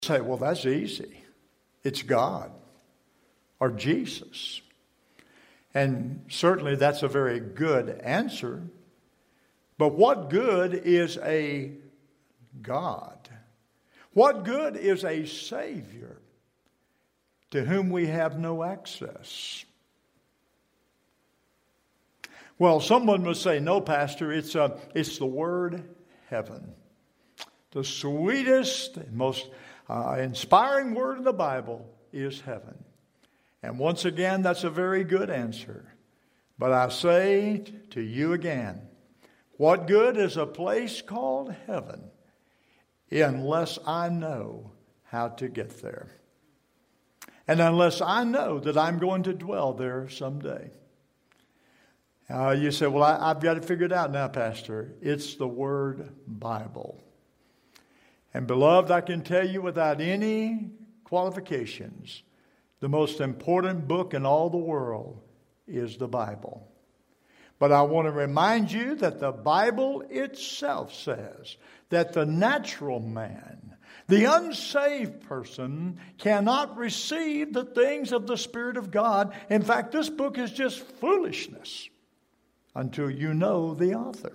Say, well, that's easy. It's God or Jesus. And certainly that's a very good answer. But what good is a God? What good is a Savior to whom we have no access? Well, someone would say, no, Pastor, it's the word heaven. The sweetest, most inspiring word in the Bible is heaven. And once again, that's a very good answer. But I say to you again, what good is a place called heaven unless I know how to get there? And unless I know that I'm going to dwell there someday. You say, well, I've got it figured out now, Pastor. It's the word Bible. And beloved, I can tell you without any qualifications, the most important book in all the world is the Bible. But I want to remind you that the Bible itself says that the natural man, the unsaved person, cannot receive the things of the Spirit of God. In fact, this book is just foolishness until you know the author.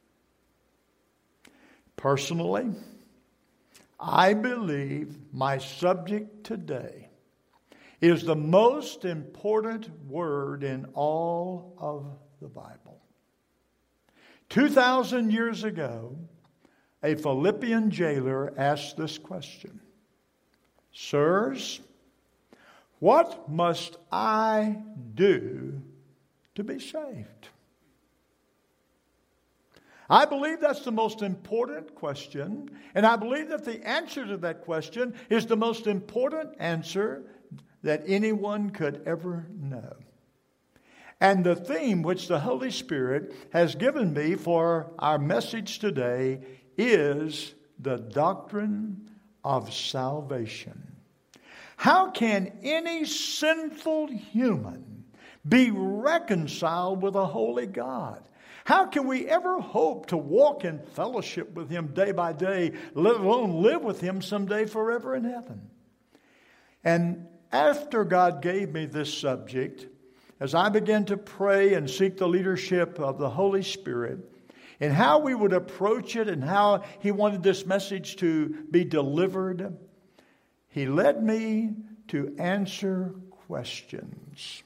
Personally, I believe my subject today is the most important word in all of the Bible. 2,000 years ago, a Philippian jailer asked this question: Sirs, what must I do to be saved? I believe that's the most important question, and I believe that the answer to that question is the most important answer that anyone could ever know. And the theme which the Holy Spirit has given me for our message today is the doctrine of salvation. How can any sinful human be reconciled with a holy God? How can we ever hope to walk in fellowship with Him day by day, let alone live with Him someday forever in heaven? And after God gave me this subject, as I began to pray and seek the leadership of the Holy Spirit, and how we would approach it and how He wanted this message to be delivered, He led me to answer questions.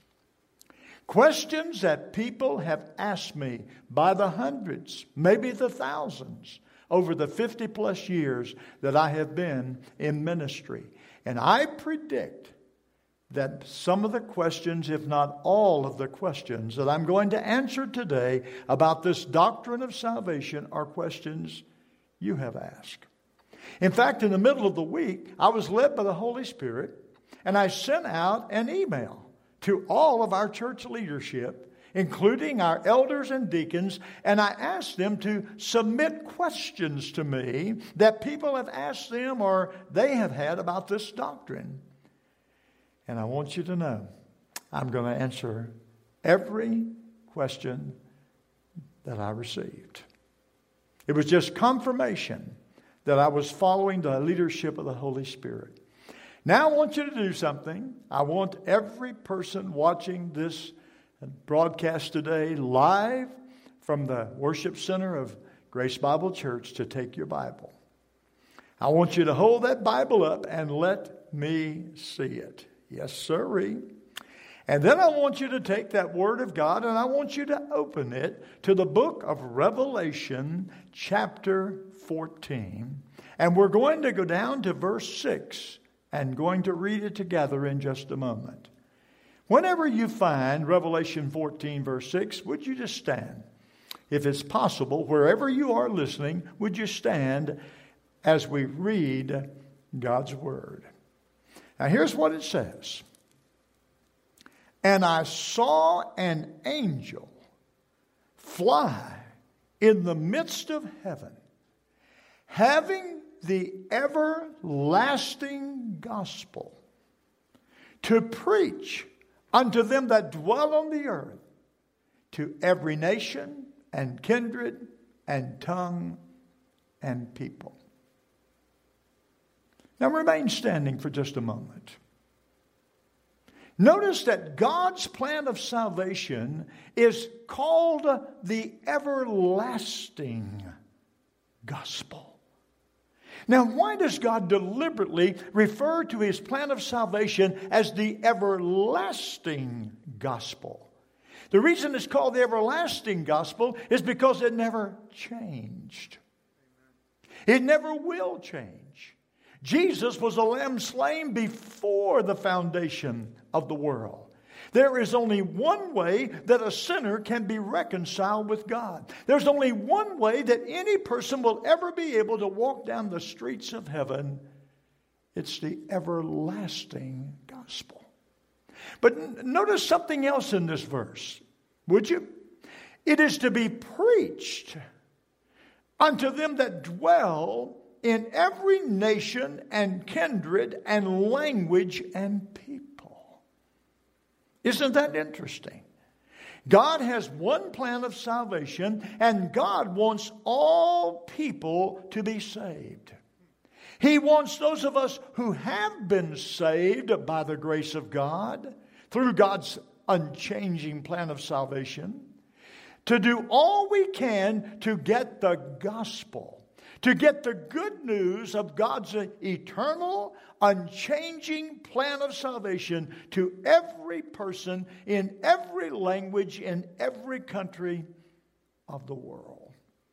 Questions that people have asked me by the hundreds, maybe the thousands, over the 50 plus years that I have been in ministry. And I predict that some of the questions, if not all of the questions that I'm going to answer today about this doctrine of salvation are questions you have asked. In fact, in the middle of the week, I was led by the Holy Spirit, and I sent out an email to all of our church leadership, including our elders and deacons, and I asked them to submit questions to me that people have asked them or they have had about this doctrine. And I want you to know, I'm going to answer every question that I received. It was just confirmation that I was following the leadership of the Holy Spirit. Now I want you to do something. I want every person watching this broadcast today live from the worship center of Grace Bible Church to take your Bible. I want you to hold that Bible up and let me see it. Yes, sirree. And then I want you to take that Word of God and I want you to open it to the book of Revelation, chapter 14. And we're going to go down to verse 6 and going to read it together in just a moment. Whenever you find Revelation 14, verse 6, would you just stand? If it's possible, wherever you are listening, would you stand as we read God's Word? Now here's what it says. And I saw an angel fly in the midst of heaven, having the everlasting gospel to preach unto them that dwell on the earth, to every nation and kindred and tongue and people. Now remain standing for just a moment. Notice that God's plan of salvation is called the everlasting gospel. Now, why does God deliberately refer to His plan of salvation as the everlasting gospel? The reason it's called the everlasting gospel is because it never changed. It never will change. Jesus was a lamb slain before the foundation of the world. There is only one way that a sinner can be reconciled with God. There's only one way that any person will ever be able to walk down the streets of heaven. It's the everlasting gospel. But notice something else in this verse, would you? It is to be preached unto them that dwell in every nation and kindred and language and people. Isn't that interesting? God has one plan of salvation, and God wants all people to be saved. He wants those of us who have been saved by the grace of God through God's unchanging plan of salvation to do all we can to get the gospel, to get the good news of God's eternal, unchanging plan of salvation to every person in every language in every country of the world.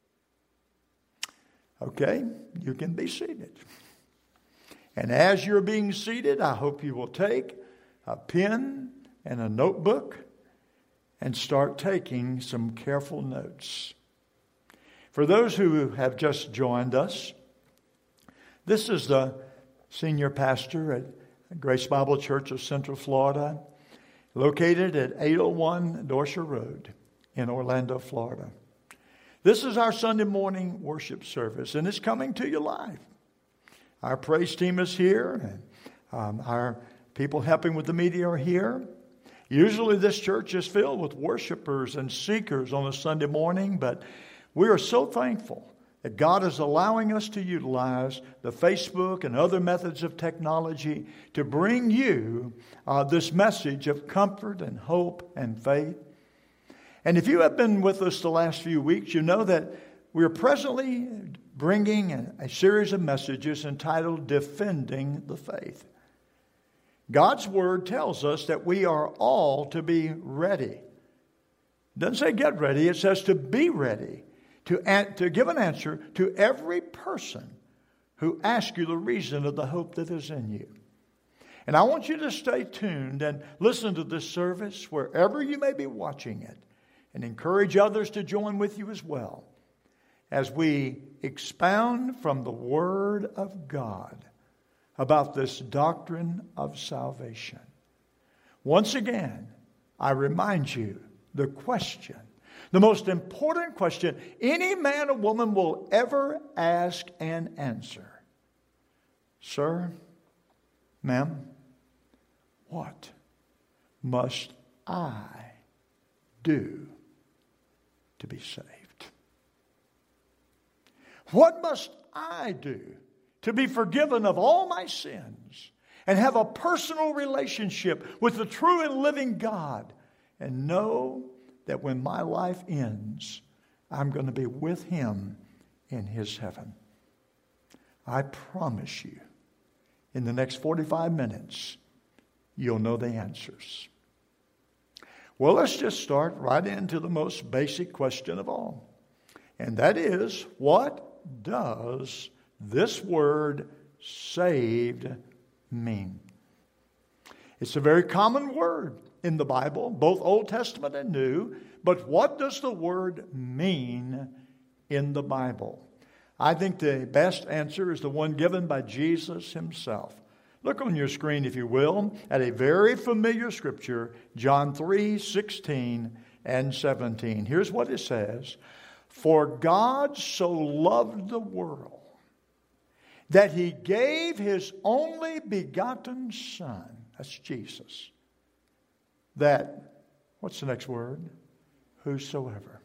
Okay, you can be seated. And as you're being seated, I hope you will take a pen and a notebook and start taking some careful notes. For those who have just joined us, this is the senior pastor at Grace Bible Church of Central Florida, located at 801 Dorsher Road in Orlando, Florida. This is our Sunday morning worship service, and it's coming to you live. Our praise team is here, and our people helping with the media are here. Usually this church is filled with worshipers and seekers on a Sunday morning, but we are so thankful that God is allowing us to utilize the Facebook and other methods of technology to bring you this message of comfort and hope and faith. And if you have been with us the last few weeks, you know that we are presently bringing a series of messages entitled Defending the Faith. God's Word tells us that we are all to be ready. It doesn't say get ready, it says to be ready. To give an answer to every person who asks you the reason of the hope that is in you. And I want you to stay tuned and listen to this service wherever you may be watching it, and encourage others to join with you as well as we expound from the Word of God about this doctrine of salvation. Once again, I remind you the question, the most important question any man or woman will ever ask and answer. Sir, ma'am, what must I do to be saved? What must I do to be forgiven of all my sins and have a personal relationship with the true and living God and know that when my life ends, I'm going to be with Him in His heaven? I promise you, in the next 45 minutes, you'll know the answers. Well, let's just start right into the most basic question of all. And that is, what does this word saved mean? It's a very common word in the Bible, both Old Testament and New. But what does the word mean in the Bible? I think the best answer is the one given by Jesus Himself. Look on your screen, if you will, at a very familiar scripture, John 3:16 and 17. Here's what it says. For God so loved the world that He gave His only begotten Son, that's Jesus, that, what's the next word? Whosoever.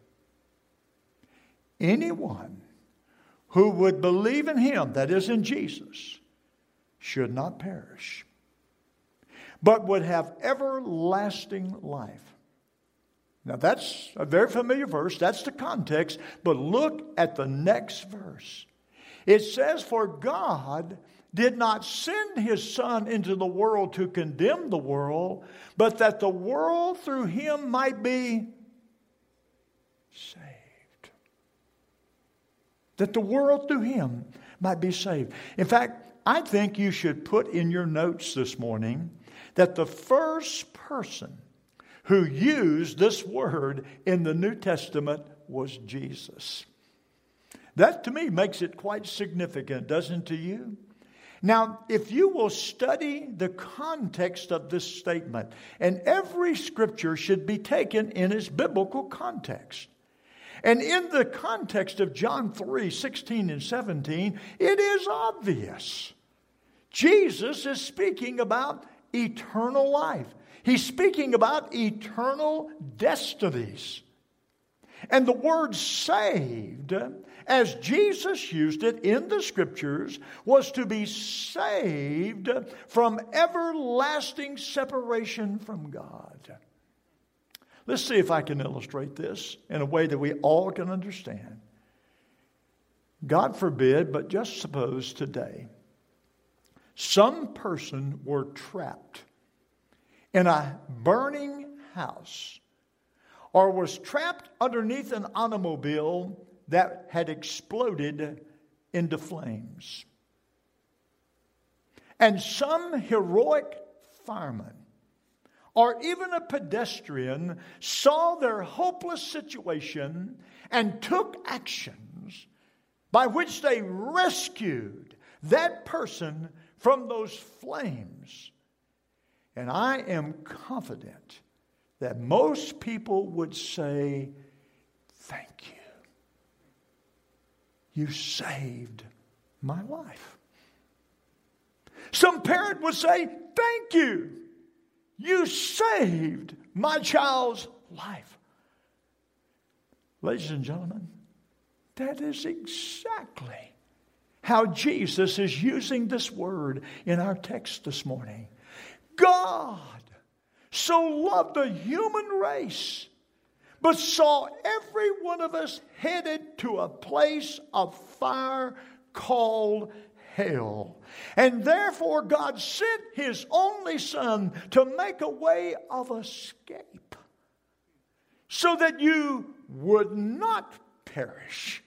Anyone who would believe in Him, that is in Jesus, should not perish, but would have everlasting life. Now that's a very familiar verse. That's the context. But look at the next verse. It says, for God did not send his Son into the world to condemn the world, but that the world through him might be saved. That the world through him might be saved. In fact, I think you should put in your notes this morning that the first person who used this word in the New Testament was Jesus. That to me makes it quite significant, doesn't it to you? Now, if you will study the context of this statement, and every scripture should be taken in its biblical context. And in the context of John 3:16 and 17, it is obvious. Jesus is speaking about eternal life. He's speaking about eternal destinies. And the word saved, as Jesus used it in the scriptures, was to be saved from everlasting separation from God. Let's see if I can illustrate this in a way that we all can understand. God forbid, but just suppose today, some person were trapped in a burning house, or was trapped underneath an automobile that had exploded into flames. And some heroic fireman, or even a pedestrian, saw their hopeless situation and took actions by which they rescued that person from those flames. And I am confident that most people would say, thank you. You saved my life. Some parent would say, thank you. You saved my child's life. Ladies and gentlemen, that is exactly how Jesus is using this word in our text this morning. God so loved the human race, but saw every one of us headed to a place of fire called hell. And therefore God sent his only Son to make a way of escape, so that you would not perish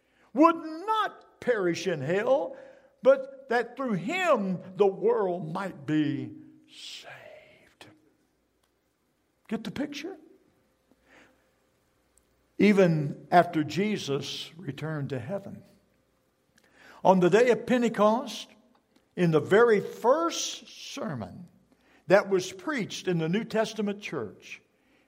in hell, but that through him the world might be saved. Get the picture? Even after Jesus returned to heaven, on the day of Pentecost, in the very first sermon that was preached in the New Testament church,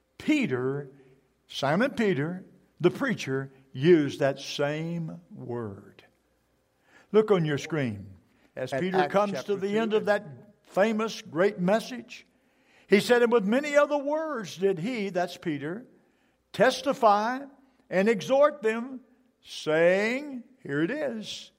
Simon Peter, the preacher, used that same word. Look on your screen. As Peter comes to the end of that famous great message, he said, and with many other words did he, that's Peter, testify and exhort them, saying, here it is,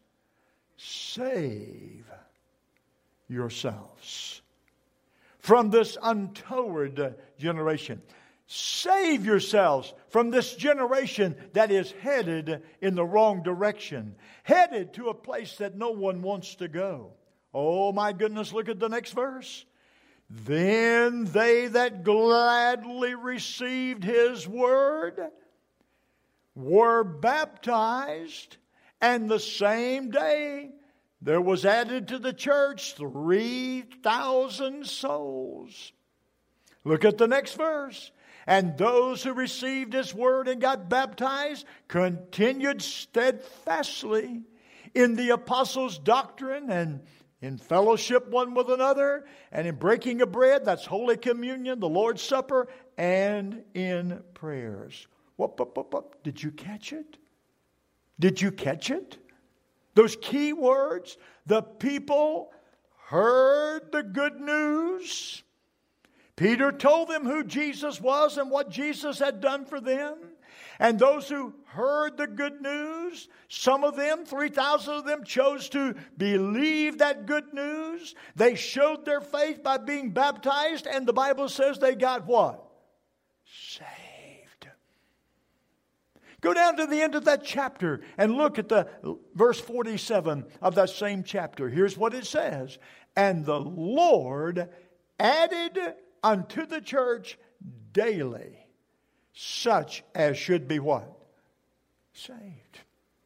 save yourselves from this untoward generation. Save yourselves from this generation that is headed in the wrong direction, headed to a place that no one wants to go. Oh my goodness, look at the next verse. Then they that gladly received his word were baptized, and the same day there was added to the church 3,000 souls. Look at the next verse. And those who received his word and got baptized continued steadfastly in the apostles' doctrine and in fellowship one with another, and in breaking of bread, that's Holy Communion, the Lord's Supper, and in prayers. What? Did you catch it? Did you catch it? Those key words. The people heard the good news. Peter told them who Jesus was and what Jesus had done for them. And those who heard the good news, some of them, 3,000 of them, chose to believe that good news. They showed their faith by being baptized, and the Bible says they got what? Saved. Go down to the end of that chapter and look at the verse 47 of that same chapter. Here's what it says. And the Lord added unto the church daily such as should be what? Saved.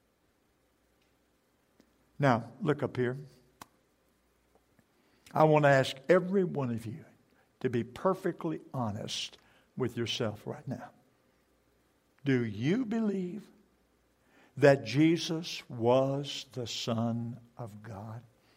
Now, look up here. I want to ask every one of you to be perfectly honest with yourself right now. Do you believe that Jesus was the Son of God?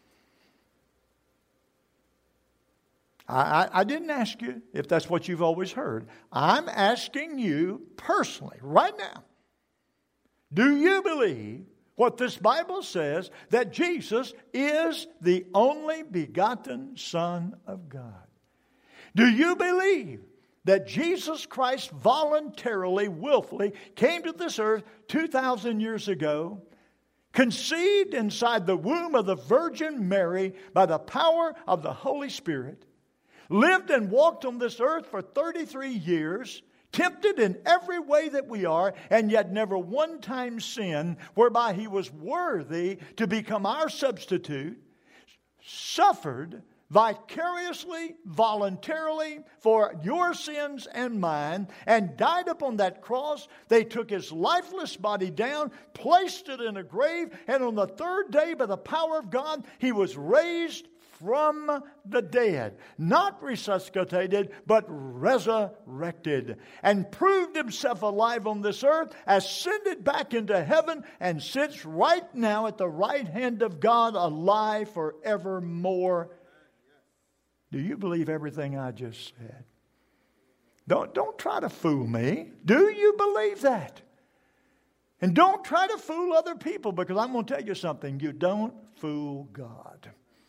I didn't ask you if that's what you've always heard. I'm asking you personally, right now. Do you believe what this Bible says, that Jesus is the only begotten Son of God? Do you believe that Jesus Christ voluntarily, willfully came to this earth 2,000 years ago, conceived inside the womb of the Virgin Mary by the power of the Holy Spirit, lived and walked on this earth for 33 years, tempted in every way that we are, and yet never one time sinned, whereby He was worthy to become our substitute, suffered vicariously, voluntarily for your sins and mine, and died upon that cross. They took His lifeless body down, placed it in a grave, and on the third day, by the power of God, He was raised from the dead, not resuscitated, but resurrected, and proved Himself alive on this earth, ascended back into heaven, and sits right now at the right hand of God, alive forevermore. Do you believe everything I just said? Don't try to fool me. Do you believe that? And don't try to fool other people, because I'm going to tell you something. You don't fool God.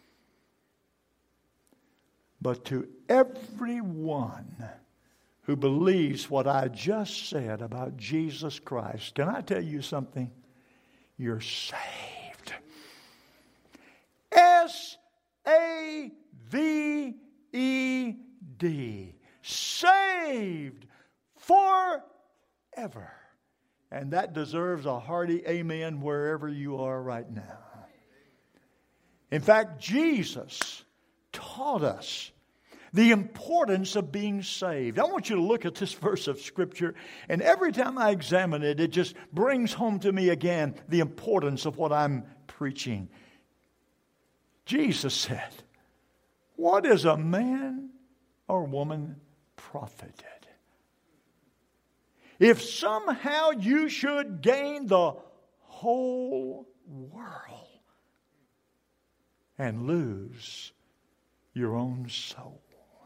But to everyone who believes what I just said about Jesus Christ, can I tell you something? You're saved. S-A-V-E-D. Saved forever. And that deserves a hearty amen wherever you are right now. In fact, Jesus taught us the importance of being saved. I want you to look at this verse of Scripture, and every time I examine it, it just brings home to me again the importance of what I'm preaching. Jesus said, "What is a man or woman profited if somehow you should gain the whole world and lose your own soul?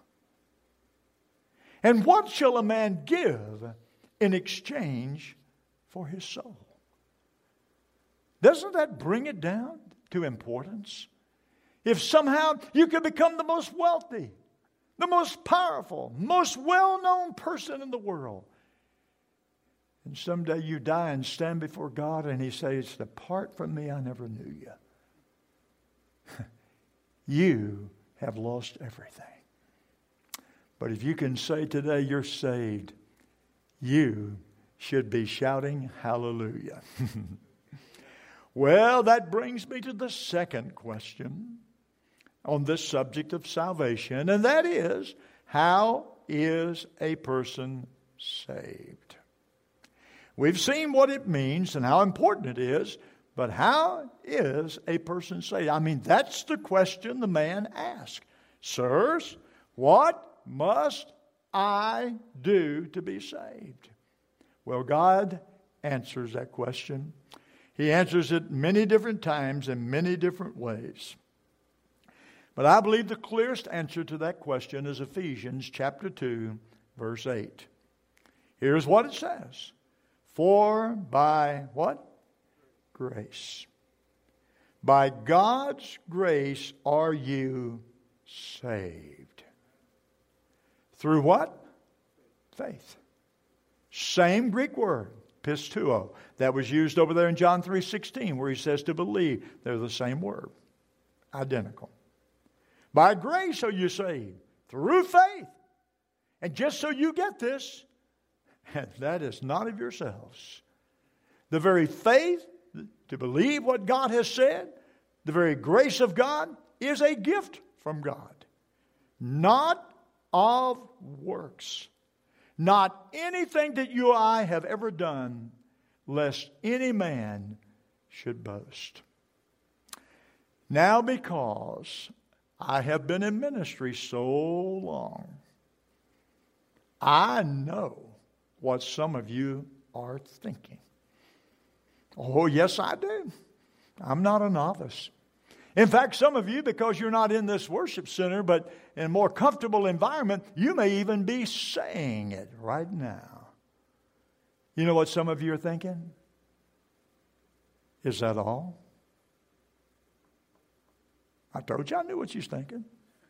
And what shall a man give in exchange for his soul?" Doesn't that bring it down to importance? If somehow you could become the most wealthy, the most powerful, most well-known person in the world, and someday you die and stand before God and He says, "Depart from me, I never knew you." You have lost everything. But if you can say today you're saved, you should be shouting hallelujah. Well, that brings me to the second question on this subject of salvation, and that is, how is a person saved? We've seen what it means and how important it is, but how is a person saved? I mean, that's the question the man asked. "Sirs, what must I do to be saved?" Well, God answers that question. He answers it many different times in many different ways. But I believe the clearest answer to that question is Ephesians chapter 2, verse 8. Here's what it says. "For by" what? "Grace. By God's grace are you saved." Through what? Faith. Same Greek word. Pistuo. That was used over there in John 3:16 where he says to believe. They're the same word. Identical. By grace are you saved through faith. And just so you get this, that is not of yourselves. The very faith to believe what God has said, the very grace of God is a gift from God. Not of works. Not anything that you or I have ever done, lest any man should boast. Now, because I have been in ministry so long, I know what some of you are thinking. Oh, yes, I do. I'm not a novice. In fact, some of you, because you're not in this worship center, but in a more comfortable environment, you may even be saying it right now. You know what some of you are thinking? Is that all? I told you I knew what you was thinking.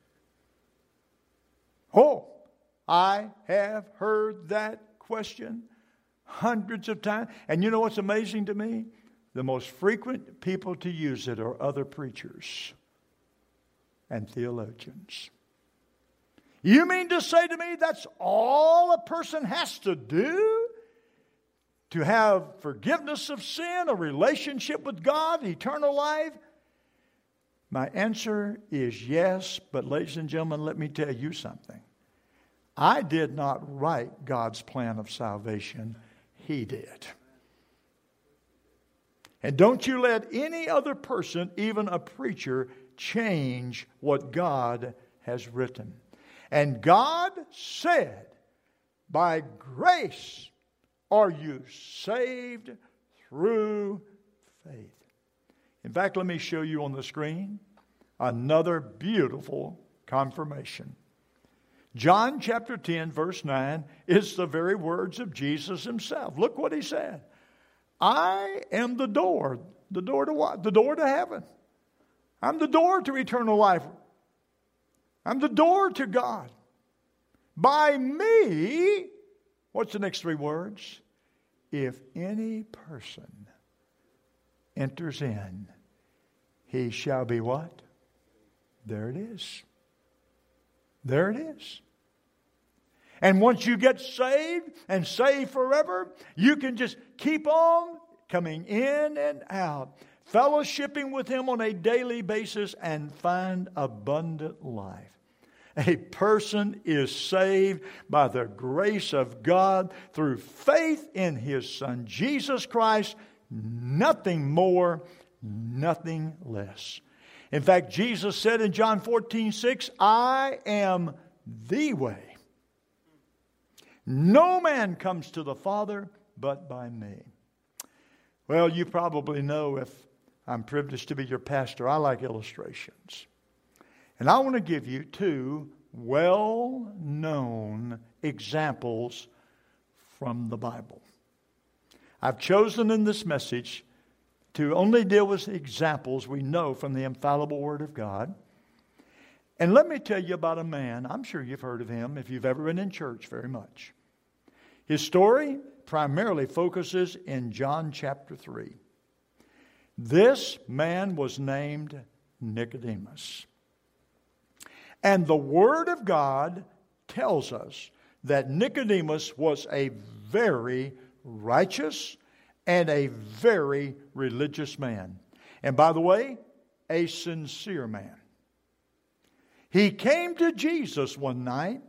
Oh, I have heard that question hundreds of times. And you know what's amazing to me? The most frequent people to use it are other preachers and theologians. You mean to say to me that's all a person has to do to have forgiveness of sin, a relationship with God, eternal life? My answer is yes, but ladies and gentlemen, let me tell you something. I did not write God's plan of salvation. He did. And don't you let any other person, even a preacher, change what God has written. And God said, by grace are you saved through faith. In fact, let me show you on the screen another beautiful confirmation. John chapter 10, verse 9 is the very words of Jesus himself. Look what he said. I am the door. The door to what? The door to heaven. I'm the door to eternal life. I'm the door to God. By me, what's the next three words? If any person enters in, he shall be what? There it is. There it is. And once you get saved and saved forever, you can just keep on coming in and out, fellowshipping with Him on a daily basis and find abundant life. A person is saved by the grace of God through faith in His Son, Jesus Christ, nothing more, nothing less. In fact, Jesus said in John 14:6, I am the way. No man comes to the Father but by me. Well, you probably know, if I'm privileged to be your pastor, I like illustrations. And I want to give you two well-known examples from the Bible. I've chosen in this message to only deal with examples we know from the infallible Word of God. And let me tell you about a man. I'm sure you've heard of him if you've ever been in church very much. His story primarily focuses in John chapter 3. This man was named Nicodemus. And the Word of God tells us that Nicodemus was a very righteous and a very religious man. And by the way, a sincere man. He came to Jesus one night,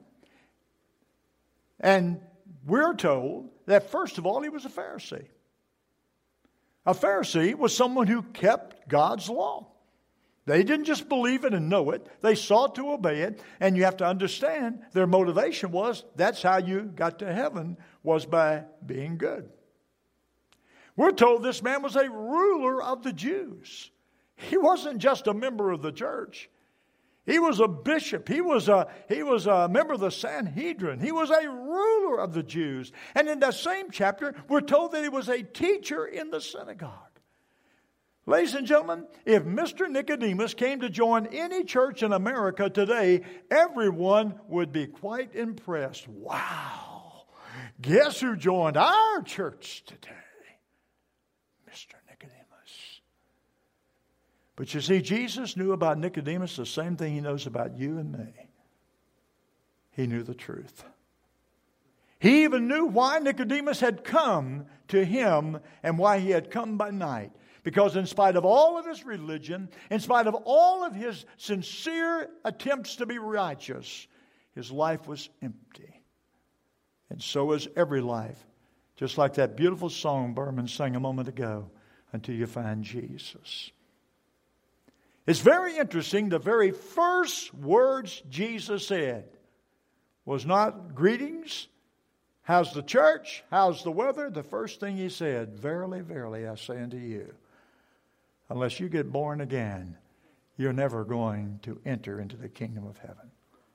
and we're told that first of all, he was a Pharisee. A Pharisee was someone who kept God's law. They didn't just believe it and know it. They sought to obey it. And you have to understand their motivation was that's how you got to heaven, was by being good. We're told this man was a ruler of the Jews. He wasn't just a member of the church. He was a bishop. He was a member of the Sanhedrin. He was a ruler of the Jews. And in that same chapter, we're told that he was a teacher in the synagogue. Ladies and gentlemen, if Mr. Nicodemus came to join any church in America today, everyone would be quite impressed. Wow, Guess who joined our church today? Mr. Nicodemus. But you see, Jesus knew about Nicodemus the same thing He knows about you and me. He knew the truth. He even knew why Nicodemus had come to Him and why he had come by night. Because in spite of all of his religion, in spite of all of his sincere attempts to be righteous, his life was empty. And so is every life. Just like that beautiful song Berman sang a moment ago, until you find Jesus. It's very interesting. The very first words Jesus said was not greetings. How's the church? How's the weather? The first thing He said, verily, verily, I say unto you, unless you get born again, you're never going to enter into the kingdom of heaven.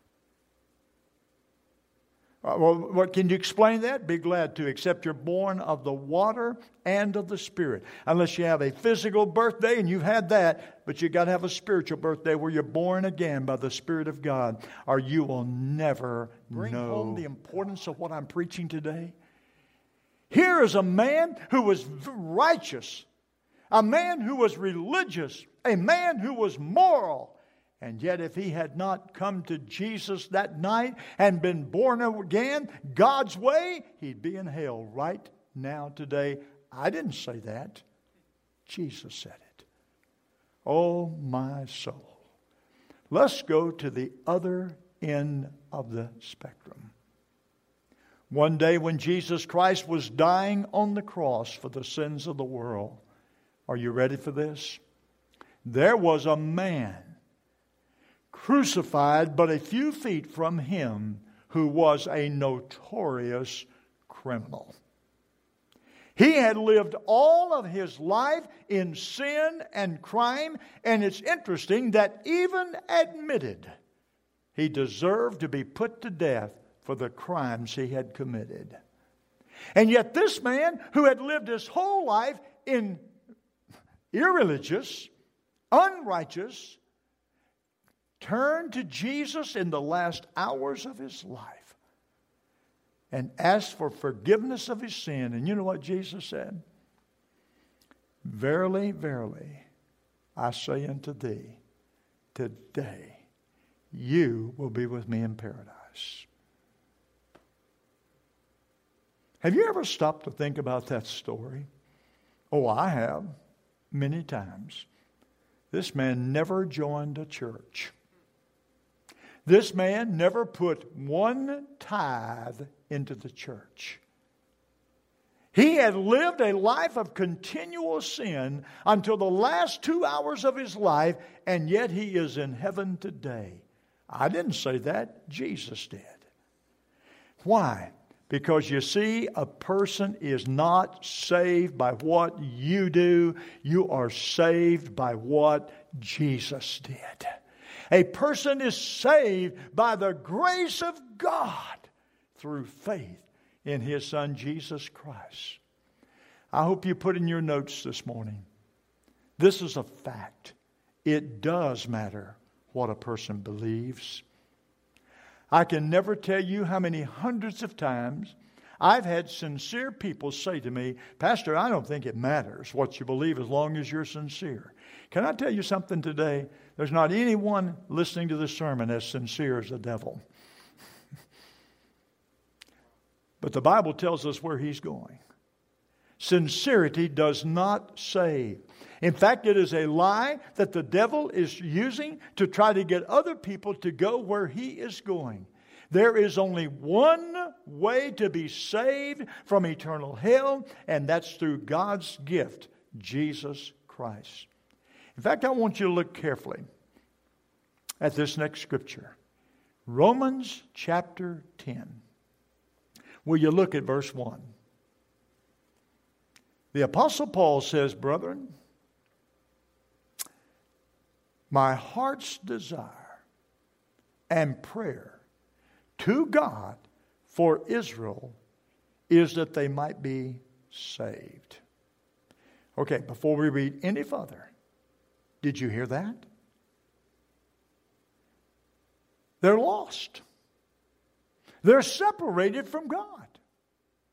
Well, what can you explain that? Be glad to, except you're born of the water and of the Spirit. Unless you have a physical birthday, and you've had that, but you've got to have a spiritual birthday where you're born again by the Spirit of God, or you will never bring home the importance of what I'm preaching today. Here is a man who was righteous, a man who was religious, a man who was moral. And yet if he had not come to Jesus that night and been born again God's way, he'd be in hell right now today. I didn't say that. Jesus said it. Oh, my soul. Let's go to the other end of the spectrum. One day when Jesus Christ was dying on the cross for the sins of the world, are you ready for this? There was a man crucified but a few feet from Him who was a notorious criminal. He had lived all of his life in sin and crime, and it's interesting that even admitted he deserved to be put to death for the crimes he had committed. And yet this man who had lived his whole life in irreligious, unrighteous, turned to Jesus in the last hours of his life and asked for forgiveness of his sin. And you know what Jesus said? Verily, verily, I say unto thee, today you will be with me in paradise. Have you ever stopped to think about that story? Oh, I have, many times. This man never joined a church. This man never put one tithe into the church. He had lived a life of continual sin until the last 2 hours of his life, and yet he is in heaven today. I didn't say that. Jesus did. Why? Because you see, a person is not saved by what you do. You are saved by what Jesus did. A person is saved by the grace of God through faith in His Son, Jesus Christ. I hope you put in your notes this morning. This is a fact. It does matter what a person believes. I can never tell you how many hundreds of times I've had sincere people say to me, Pastor, I don't think it matters what you believe as long as you're sincere. Can I tell you something today? There's not anyone listening to this sermon as sincere as the devil. But the Bible tells us where he's going. Sincerity does not save. In fact, it is a lie that the devil is using to try to get other people to go where he is going. There is only one way to be saved from eternal hell, and that's through God's gift, Jesus Christ. In fact, I want you to look carefully at this next scripture. Romans chapter 10. Will you look at verse 1? The Apostle Paul says, brethren, my heart's desire and prayer to God for Israel is that they might be saved. Okay, before we read any further, did you hear that? They're lost. They're separated from God.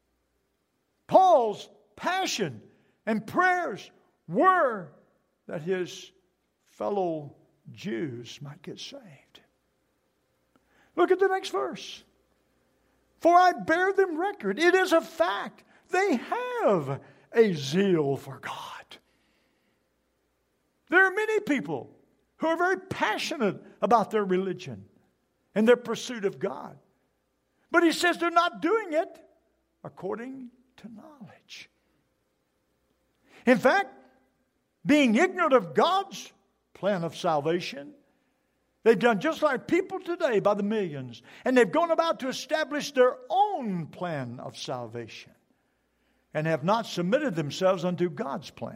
Paul's passion and prayers were that his fellow Jews might get saved. Look at the next verse. For I bear them record. It is a fact. They have a zeal for God. There are many people who are very passionate about their religion and their pursuit of God. But he says they're not doing it according to knowledge. In fact, being ignorant of God's plan of salvation, they've done just like people today by the millions. And they've gone about to establish their own plan of salvation and have not submitted themselves unto God's plan.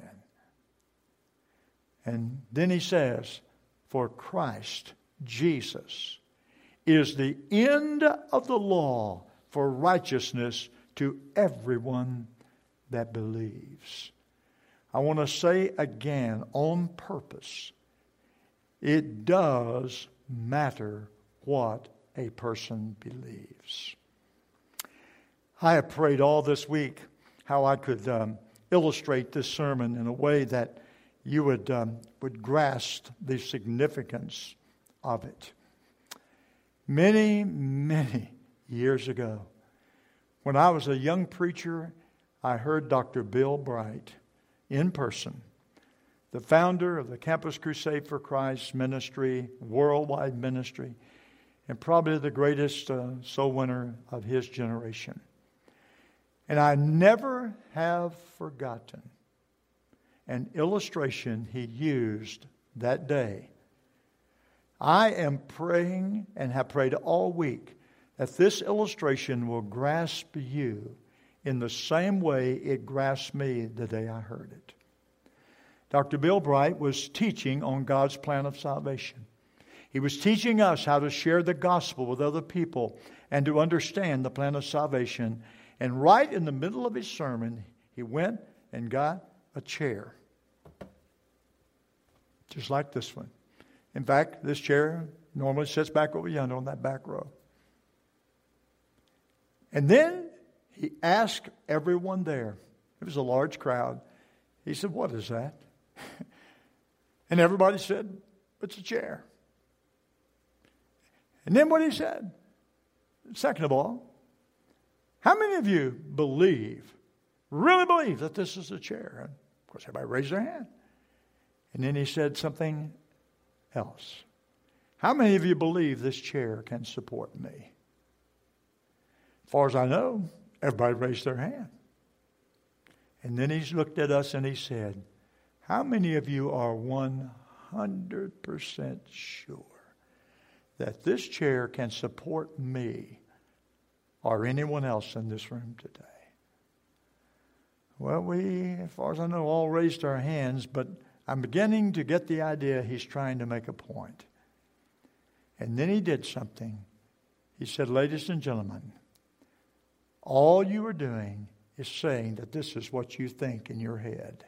And then he says, for Christ, Jesus, is the end of the law for righteousness to everyone that believes. I want to say again on purpose, it does matter what a person believes. I have prayed all this week how I could illustrate this sermon in a way that you would grasp the significance of it. Many, many years ago, when I was a young preacher, I heard Dr. Bill Bright in person, the founder of the Campus Crusade for Christ ministry, worldwide ministry, and probably the greatest soul winner of his generation. And I never have forgotten an illustration he used that day. I am praying and have prayed all week that this illustration will grasp you in the same way it grasped me the day I heard it. Dr. Bill Bright was teaching on God's plan of salvation. He was teaching us how to share the gospel with other people and to understand the plan of salvation. And right in the middle of his sermon, he went and got a chair. Just like this one. In fact, this chair normally sits back over yonder on that back row. And then he asked everyone there. It was a large crowd. He said, what is that? And everybody said, it's a chair. And then what he said, second of all, how many of you really believe that this is a chair? And of course, everybody raised their hand. And then he said something else. How many of you believe this chair can support me? As far as I know, everybody raised their hand. And then he looked at us and he said, how many of you are 100% sure that this chair can support me or anyone else in this room today? Well, we, as far as I know, all raised our hands, but I'm beginning to get the idea he's trying to make a point. And then he did something. He said, ladies and gentlemen, all you are doing is saying that this is what you think in your head.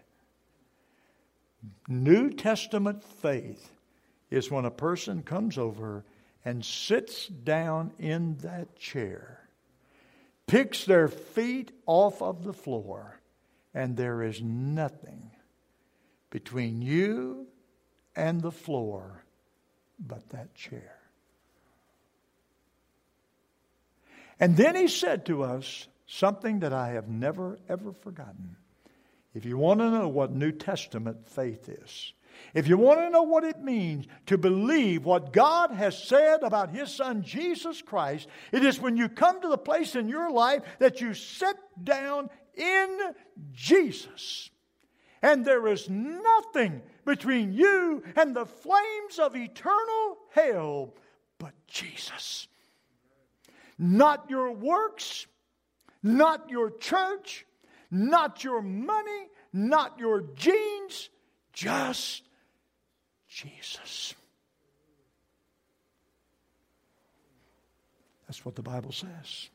New Testament faith is when a person comes over and sits down in that chair, picks their feet off of the floor, and there is nothing between you and the floor but that chair. And then he said to us something that I have never, ever forgotten. If you want to know what New Testament faith is, if you want to know what it means to believe what God has said about His Son, Jesus Christ, it is when you come to the place in your life that you sit down in Jesus. And there is nothing between you and the flames of eternal hell but Jesus. Not your works, not your church, not your money, not your genes, just Jesus. That's what the Bible says.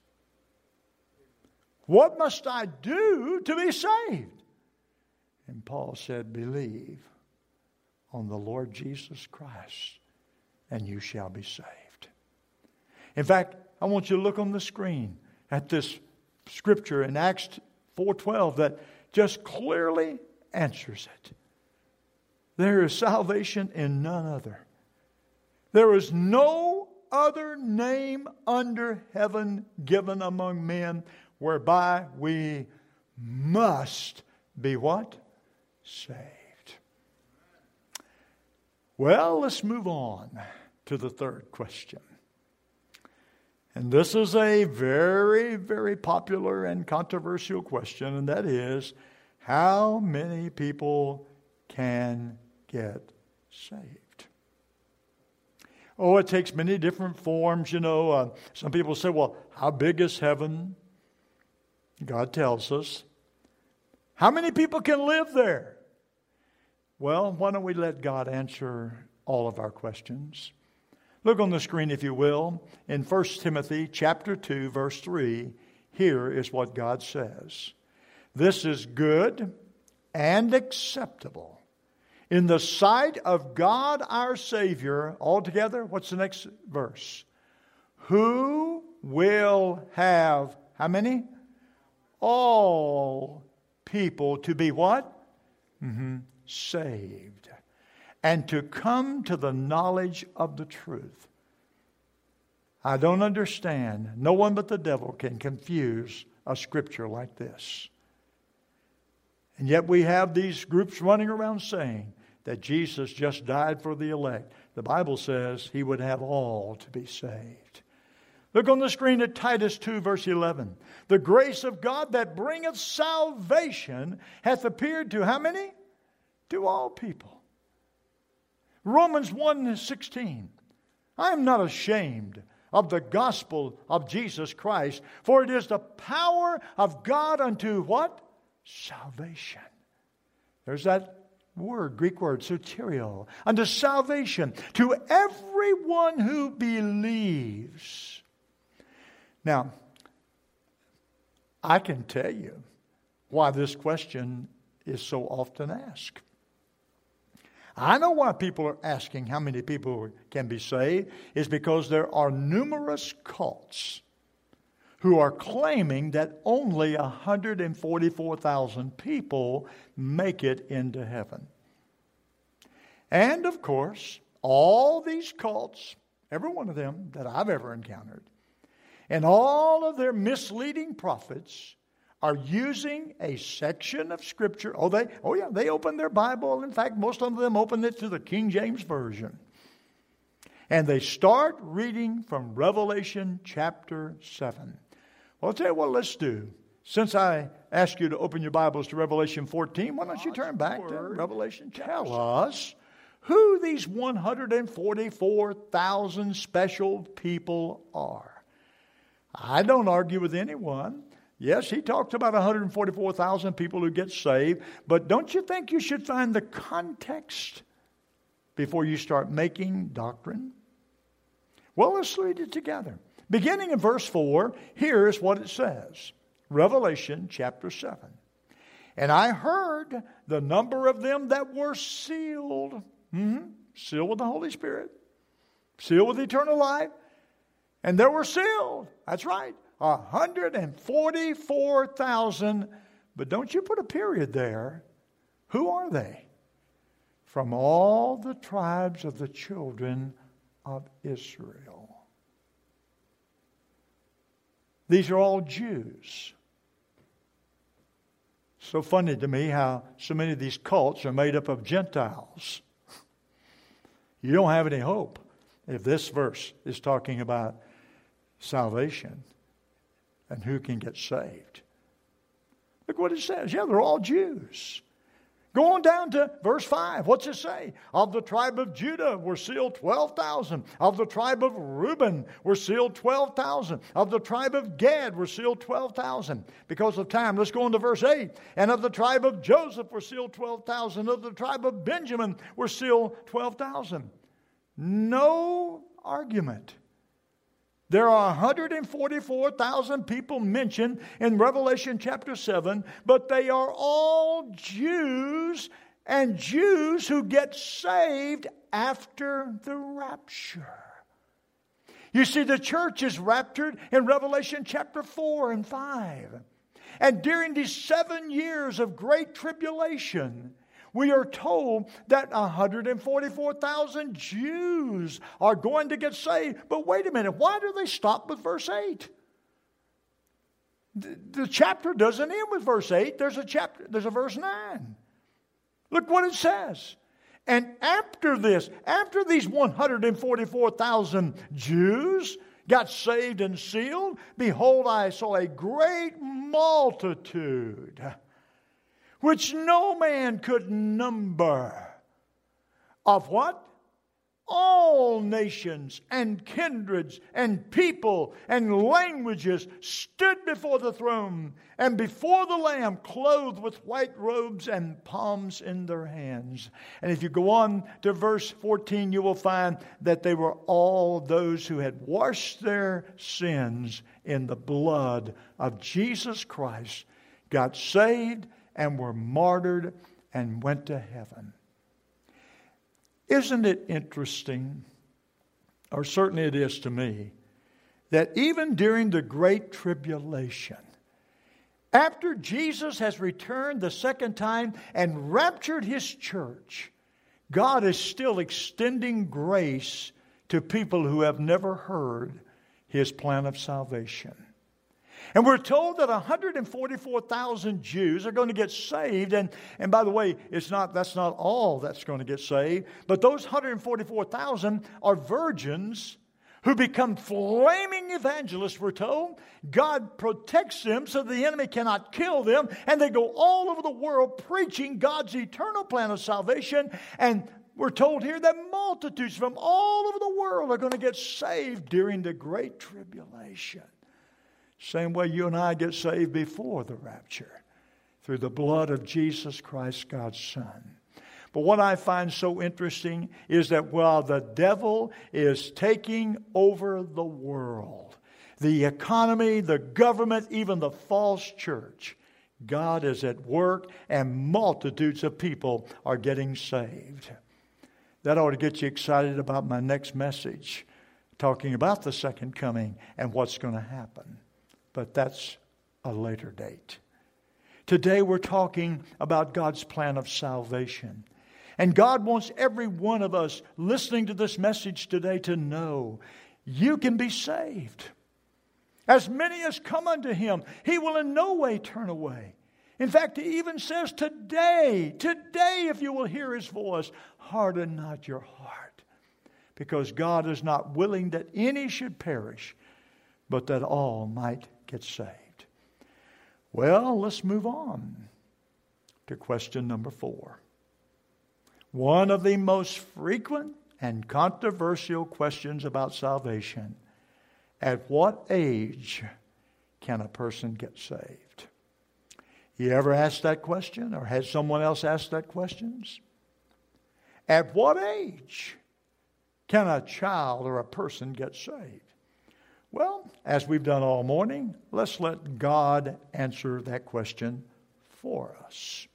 What must I do to be saved? And Paul said, believe on the Lord Jesus Christ, and you shall be saved. In fact, I want you to look on the screen at this scripture in Acts 4:12 that just clearly answers it. There is salvation in none other. There is no other name under heaven given among men whereby we must be what? Saved. Well, let's move on to the third question. And this is a very, very popular and controversial question, and that is, how many people can get saved? Oh, it takes many different forms, Some people say, well, how big is heaven? God tells us. How many people can live there? Well, why don't we let God answer all of our questions? Look on the screen, if you will. In 1 Timothy chapter 2, verse 3, here is what God says. This is good and acceptable in the sight of God our Savior. Altogether, what's the next verse? Who will have, how many? All people to be what? Saved. And to come to the knowledge of the truth. I don't understand. No one but the devil can confuse a scripture like this. And yet we have these groups running around saying that Jesus just died for the elect. The Bible says He would have all to be saved. Look on the screen at Titus 2, verse 11. The grace of God that bringeth salvation hath appeared to how many? To all people. Romans 1:16. I am not ashamed of the gospel of Jesus Christ, for it is the power of God unto what? Salvation. There's that word, Greek word, soterio. Unto salvation to everyone who believes. Now, I can tell you why this question is so often asked. I know why people are asking how many people can be saved. Is because there are numerous cults who are claiming that only 144,000 people make it into heaven. And of course, all these cults, every one of them that I've ever encountered, and all of their misleading prophets are using a section of Scripture. They open their Bible. In fact, most of them open it to the King James Version. And they start reading from Revelation chapter 7. Well, I'll tell you what let's do. Since I asked you to open your Bibles to Revelation 14, why don't you turn back to Revelation chapter 7? Tell us who these 144,000 special people are. I don't argue with anyone. Yes, he talks about 144,000 people who get saved, but don't you think you should find the context before you start making doctrine? Well, let's read it together. Beginning in verse 4, here is what it says. Revelation chapter 7. And I heard the number of them that were sealed. Sealed with the Holy Spirit. Sealed with eternal life. And they were sealed. That's right. 144,000. But don't you put a period there. Who are they? From all the tribes of the children of Israel. These are all Jews. So funny to me how so many of these cults are made up of Gentiles. You don't have any hope if this verse is talking about salvation and who can get saved. Look what it says. Yeah, they're all Jews. Go on down to verse 5. What's it say? Of the tribe of Judah were sealed 12,000. Of the tribe of Reuben were sealed 12,000. Of the tribe of Gad were sealed 12,000. Because of time, let's go on to verse 8. And of the tribe of Joseph were sealed 12,000. Of the tribe of Benjamin were sealed 12,000. No argument. There are 144,000 people mentioned in Revelation chapter 7, but they are all Jews, and Jews who get saved after the rapture. You see, the church is raptured in Revelation chapter 4 and 5. And during these 7 years of great tribulation, we are told that 144,000 Jews are going to get saved. But wait a minute, why do they stop with verse 8? The chapter doesn't end with verse 8. There's a verse 9. Look what it says. And after this, after these 144,000 Jews got saved and sealed, behold, I saw a great multitude, which no man could number, of what? All nations and kindreds and people and languages stood before the throne and before the Lamb, clothed with white robes and palms in their hands. And if you go on to verse 14, you will find that they were all those who had washed their sins in the blood of Jesus Christ, got saved and were martyred and went to heaven. Isn't it interesting, or certainly it is to me, that even during the Great Tribulation, after Jesus has returned the second time and raptured His church, God is still extending grace to people who have never heard His plan of salvation. And we're told that 144,000 Jews are going to get saved. And by the way, that's not all that's going to get saved. But those 144,000 are virgins who become flaming evangelists, we're told. God protects them so the enemy cannot kill them. And they go all over the world preaching God's eternal plan of salvation. And we're told here that multitudes from all over the world are going to get saved during the Great Tribulation. Same way you and I get saved before the rapture, through the blood of Jesus Christ, God's Son. But what I find so interesting is that while the devil is taking over the world, the economy, the government, even the false church, God is at work and multitudes of people are getting saved. That ought to get you excited about my next message, talking about the second coming and what's going to happen. But that's a later date. Today we're talking about God's plan of salvation. And God wants every one of us listening to this message today to know you can be saved. As many as come unto Him, He will in no way turn away. In fact, He even says today, if you will hear His voice, harden not your heart. Because God is not willing that any should perish, but that all might get saved. Well, let's move on to question number 4. One of the most frequent and controversial questions about salvation. At what age can a person get saved? You ever asked that question, or had someone else ask that question? At what age can a child or a person get saved? Well, as we've done all morning, let's let God answer that question for us.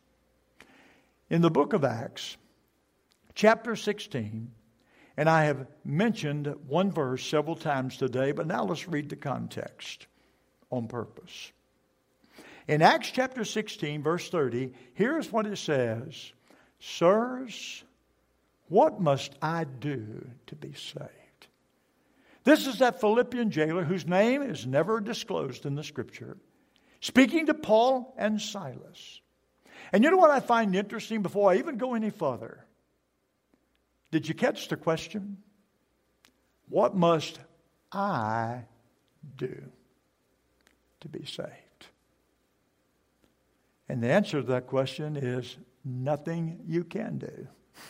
In the book of Acts, chapter 16, and I have mentioned one verse several times today, but now let's read the context on purpose. In Acts chapter 16, verse 30, here's what it says. Sirs, what must I do to be saved? This is that Philippian jailer whose name is never disclosed in the Scripture, speaking to Paul and Silas. And you know what I find interesting before I even go any further? Did you catch the question? What must I do to be saved? And the answer to that question is nothing you can do.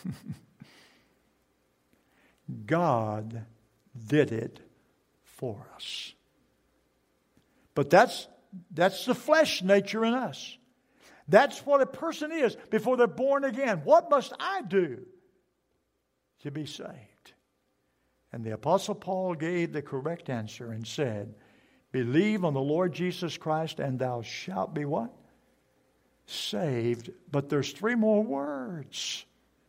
God did it for us. But that's the flesh nature in us. That's what a person is before they're born again. What must I do to be saved? And the Apostle Paul gave the correct answer and said, believe on the Lord Jesus Christ and thou shalt be what? Saved. But there's 3 more words.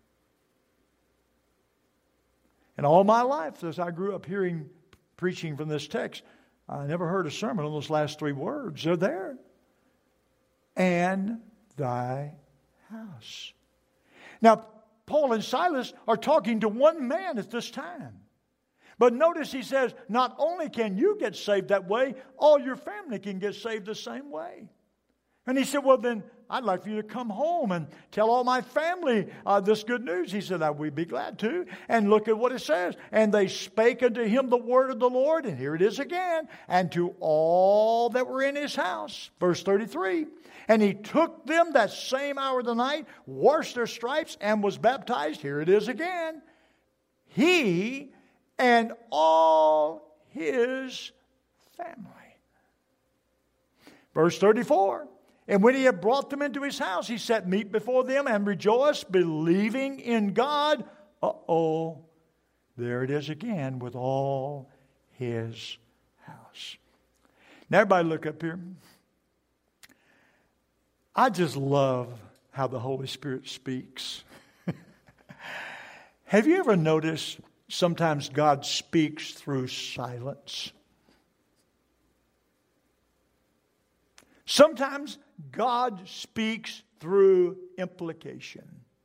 And all my life, as I grew up preaching from this text, I never heard a sermon on those last 3 words. They're there. and thy house. Now, Paul and Silas are talking to one man at this time. But notice he says, not only can you get saved that way, all your family can get saved the same way. And he said, well, then I'd like for you to come home and tell all my family this good news. He said, we'd be glad to. And look at what it says. And they spake unto him the word of the Lord. And here it is again. And to all that were in his house. Verse 33. And he took them that same hour of the night, washed their stripes, and was baptized. Here it is again. He and all his family. Verse 34. And when he had brought them into his house, he set meat before them and rejoiced, believing in God. There it is again, with all his house. Now everybody look up here. I just love how the Holy Spirit speaks. Have you ever noticed sometimes God speaks through silence? Sometimes God speaks through implication.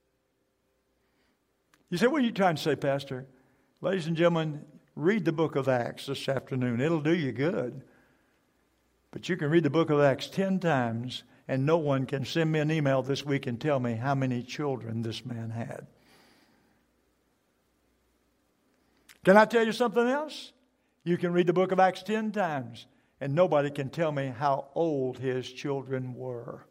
You say, what are you trying to say, Pastor? Ladies and gentlemen, read the book of Acts this afternoon. It'll do you good. But you can read the book of Acts 10 times, and no one can send me an email this week and tell me how many children this man had. Can I tell you something else? You can read the book of Acts 10 times, and nobody can tell me how old his children were.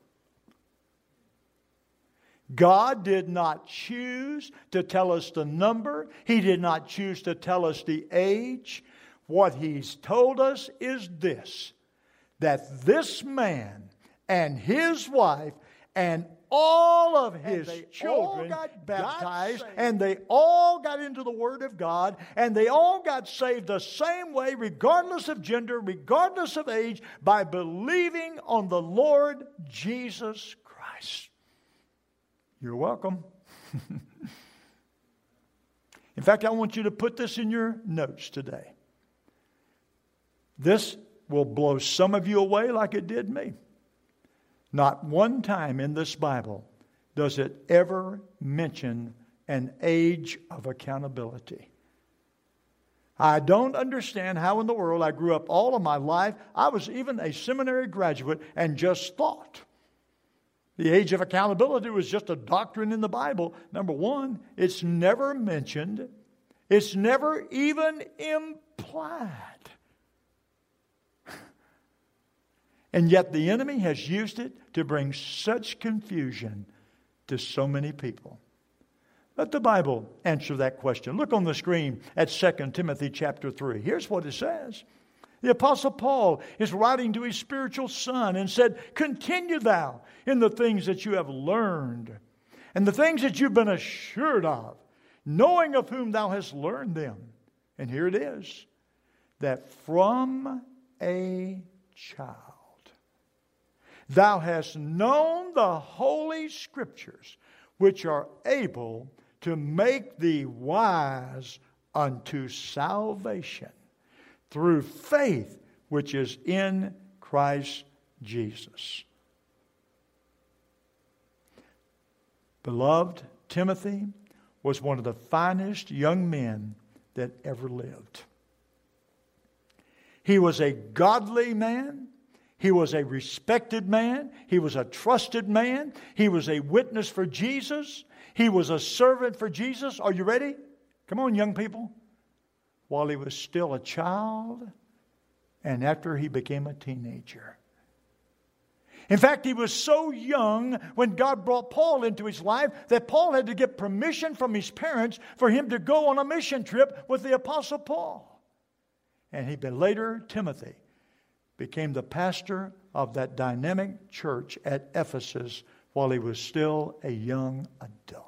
God did not choose to tell us the number. He did not choose to tell us the age. What He's told us is this, that this man and his wife and all of his children got baptized, and they all got into the Word of God, and they all got saved the same way, regardless of gender, regardless of age, by believing on the Lord Jesus Christ. You're welcome. In fact, I want you to put this in your notes today. This will blow some of you away like it did me. Not one time in this Bible does it ever mention an age of accountability. I don't understand how in the world I grew up all of my life. I was even a seminary graduate and just thought the age of accountability was just a doctrine in the Bible. Number one, it's never mentioned. It's never even implied. And yet the enemy has used it to bring such confusion to so many people. Let the Bible answer that question. Look on the screen at 2 Timothy chapter 3. Here's what it says. The Apostle Paul is writing to his spiritual son and said, continue thou in the things that you have learned and the things that you've been assured of, knowing of whom thou hast learned them. And here it is, that from a child thou hast known the Holy Scriptures, which are able to make thee wise unto salvation through faith which is in Christ Jesus. Beloved, Timothy was one of the finest young men that ever lived. He was a godly man. He was a respected man. He was a trusted man. He was a witness for Jesus. He was a servant for Jesus. Are you ready? Come on, young people. While he was still a child and after he became a teenager. In fact, he was so young when God brought Paul into his life that Paul had to get permission from his parents for him to go on a mission trip with the Apostle Paul. And later, Timothy became the pastor of that dynamic church at Ephesus while he was still a young adult.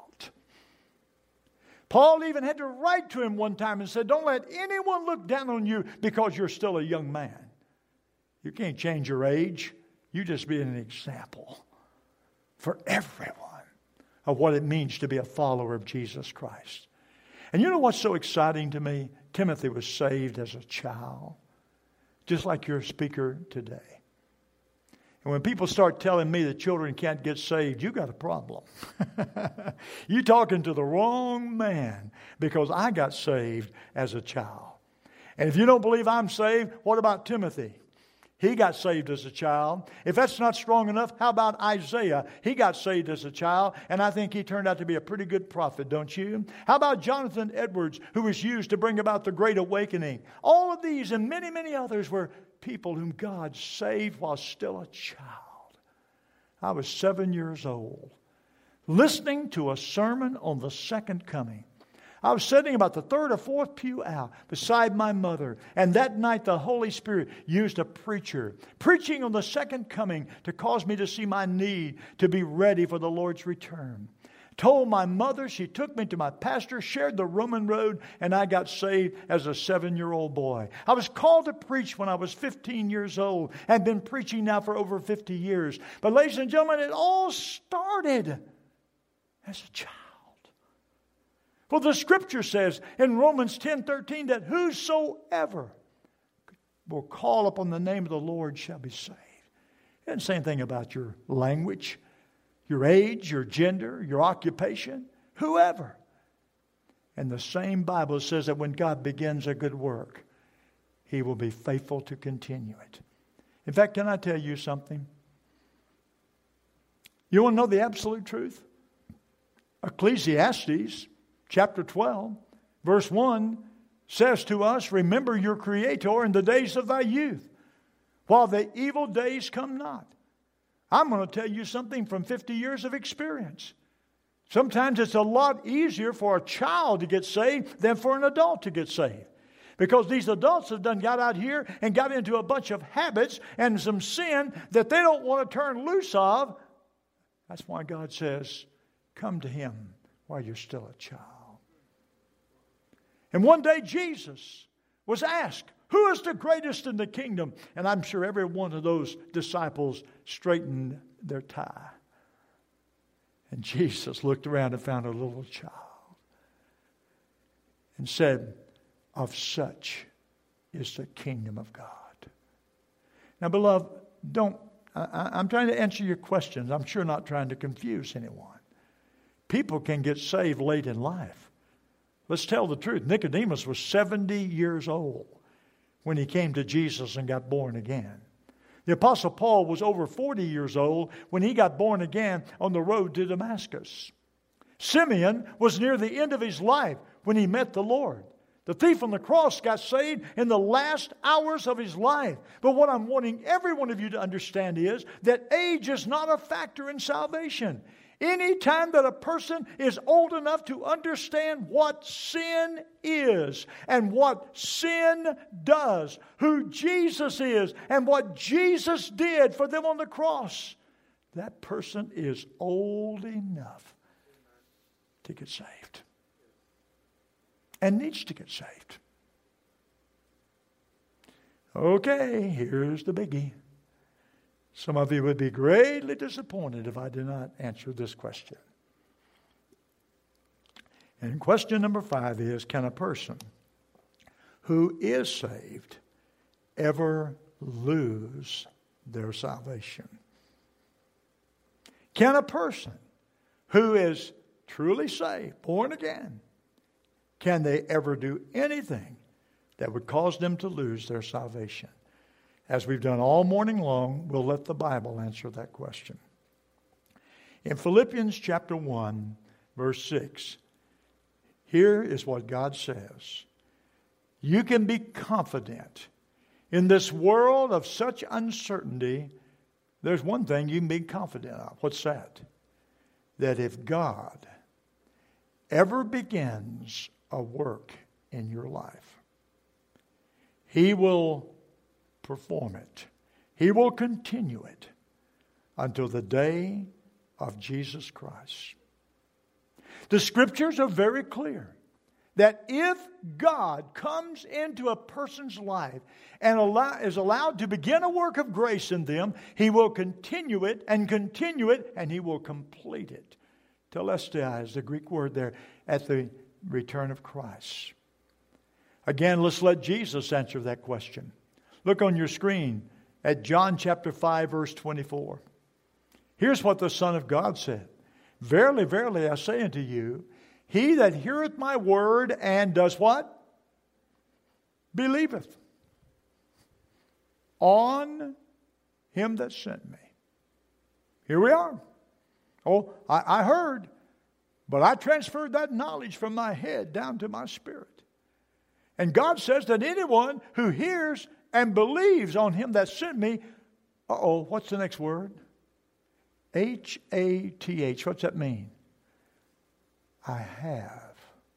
Paul even had to write to him one time and said, don't let anyone look down on you because you're still a young man. You can't change your age. You just be an example for everyone of what it means to be a follower of Jesus Christ. And you know what's so exciting to me? Timothy was saved as a child, just like your speaker today. And when people start telling me that children can't get saved, you got a problem. You're talking to the wrong man, because I got saved as a child. And if you don't believe I'm saved, what about Timothy? He got saved as a child. If that's not strong enough, how about Isaiah? He got saved as a child, and I think he turned out to be a pretty good prophet, don't you? How about Jonathan Edwards, who was used to bring about the Great Awakening? All of these and many, many others were people whom God saved while still a child. I was 7 years old, listening to a sermon on the second coming. I was sitting about the third or fourth pew out beside my mother. And that night the Holy Spirit used a preacher preaching on the second coming to cause me to see my need to be ready for the Lord's return. Told my mother, she took me to my pastor, shared the Roman road, and I got saved as a 7-year-old boy. I was called to preach when I was 15 years old and been preaching now for over 50 years. But ladies and gentlemen, it all started as a child. Well, the Scripture says in Romans 10:13 that whosoever will call upon the name of the Lord shall be saved. It doesn't say anything about your language, your age, your gender, your occupation, whoever. And the same Bible says that when God begins a good work, He will be faithful to continue it. In fact, can I tell you something? You want to know the absolute truth? Ecclesiastes Chapter 12, verse 1 says to us, remember your Creator in the days of thy youth, while the evil days come not. I'm going to tell you something from 50 years of experience. Sometimes it's a lot easier for a child to get saved than for an adult to get saved. Because these adults have done got out here and got into a bunch of habits and some sin that they don't want to turn loose of. That's why God says, come to Him while you're still a child. And one day Jesus was asked, who is the greatest in the kingdom? And I'm sure every one of those disciples straightened their tie. And Jesus looked around and found a little child and said, of such is the kingdom of God. Now, beloved, I'm trying to answer your questions. I'm sure not trying to confuse anyone. People can get saved late in life. Let's tell the truth. Nicodemus was 70 years old when he came to Jesus and got born again. The Apostle Paul was over 40 years old when he got born again on the road to Damascus. Simeon was near the end of his life when he met the Lord. The thief on the cross got saved in the last hours of his life. But what I'm wanting every one of you to understand is that age is not a factor in salvation. Any time that a person is old enough to understand what sin is and what sin does, who Jesus is and what Jesus did for them on the cross, that person is old enough to get saved and needs to get saved. Okay, here's the biggie. Some of you would be greatly disappointed if I did not answer this question. And question number 5 is, can a person who is saved ever lose their salvation? Can a person who is truly saved, born again, can they ever do anything that would cause them to lose their salvation? As we've done all morning long, we'll let the Bible answer that question. In Philippians chapter 1, verse 6, here is what God says. You can be confident. In this world of such uncertainty, there's one thing you can be confident of. What's that? That if God ever begins a work in your life, He will perform it. He will continue it until the day of Jesus Christ. The Scriptures are very clear that if God comes into a person's life and is allowed to begin a work of grace in them, He will continue it, and He will complete it. Telestai is the Greek word there, at the return of Christ. Again, let's let Jesus answer that question. Look on your screen at John chapter 5, verse 24. Here's what the Son of God said. Verily, verily, I say unto you, he that heareth my word and does what? Believeth on him that sent me. Here we are. Oh, I heard, but I transferred that knowledge from my head down to my spirit. And God says that anyone who hears and believes on him that sent me, what's the next word? H-A-T-H. What's that mean? I have.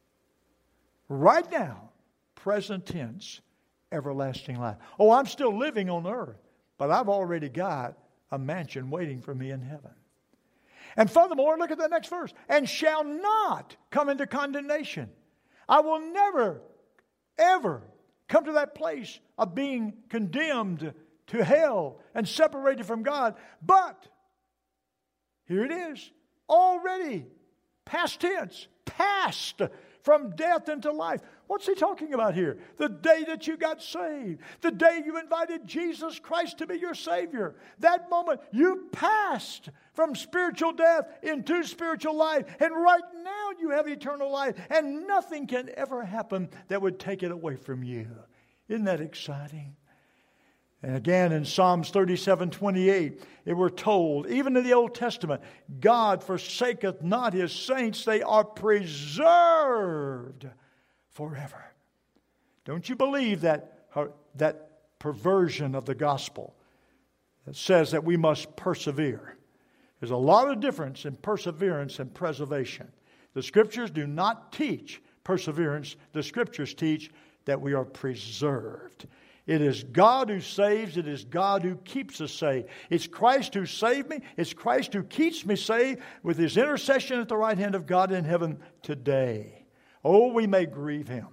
Right now, present tense, everlasting life. Oh, I'm still living on earth, but I've already got a mansion waiting for me in heaven. And furthermore, look at the next verse. And shall not come into condemnation. I will never, ever come to that place of being condemned to hell and separated from God. But, here it is, already, past tense, passed from death into life. What's he talking about here? The day that you got saved. The day you invited Jesus Christ to be your Savior. That moment you passed from spiritual death into spiritual life. And right now you have eternal life. And nothing can ever happen that would take it away from you. Isn't that exciting? And again in Psalms 37:28, we're told, even in the Old Testament, God forsaketh not his saints, they are preserved forever. Don't you believe that perversion of the gospel that says that we must persevere? There's a lot of difference in perseverance and preservation. The Scriptures do not teach perseverance. The Scriptures teach that we are preserved. It is God who saves. It is God who keeps us saved. It's Christ who saved me. It's Christ who keeps me saved with His intercession at the right hand of God in heaven today. Oh, we may grieve Him.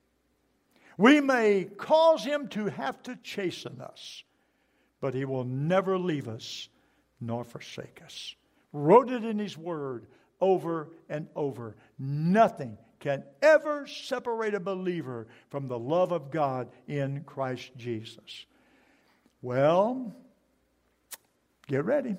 We may cause Him to have to chasten us, but He will never leave us nor forsake us. Wrote it in His Word over and over. Nothing can ever separate a believer from the love of God in Christ Jesus. Well, get ready.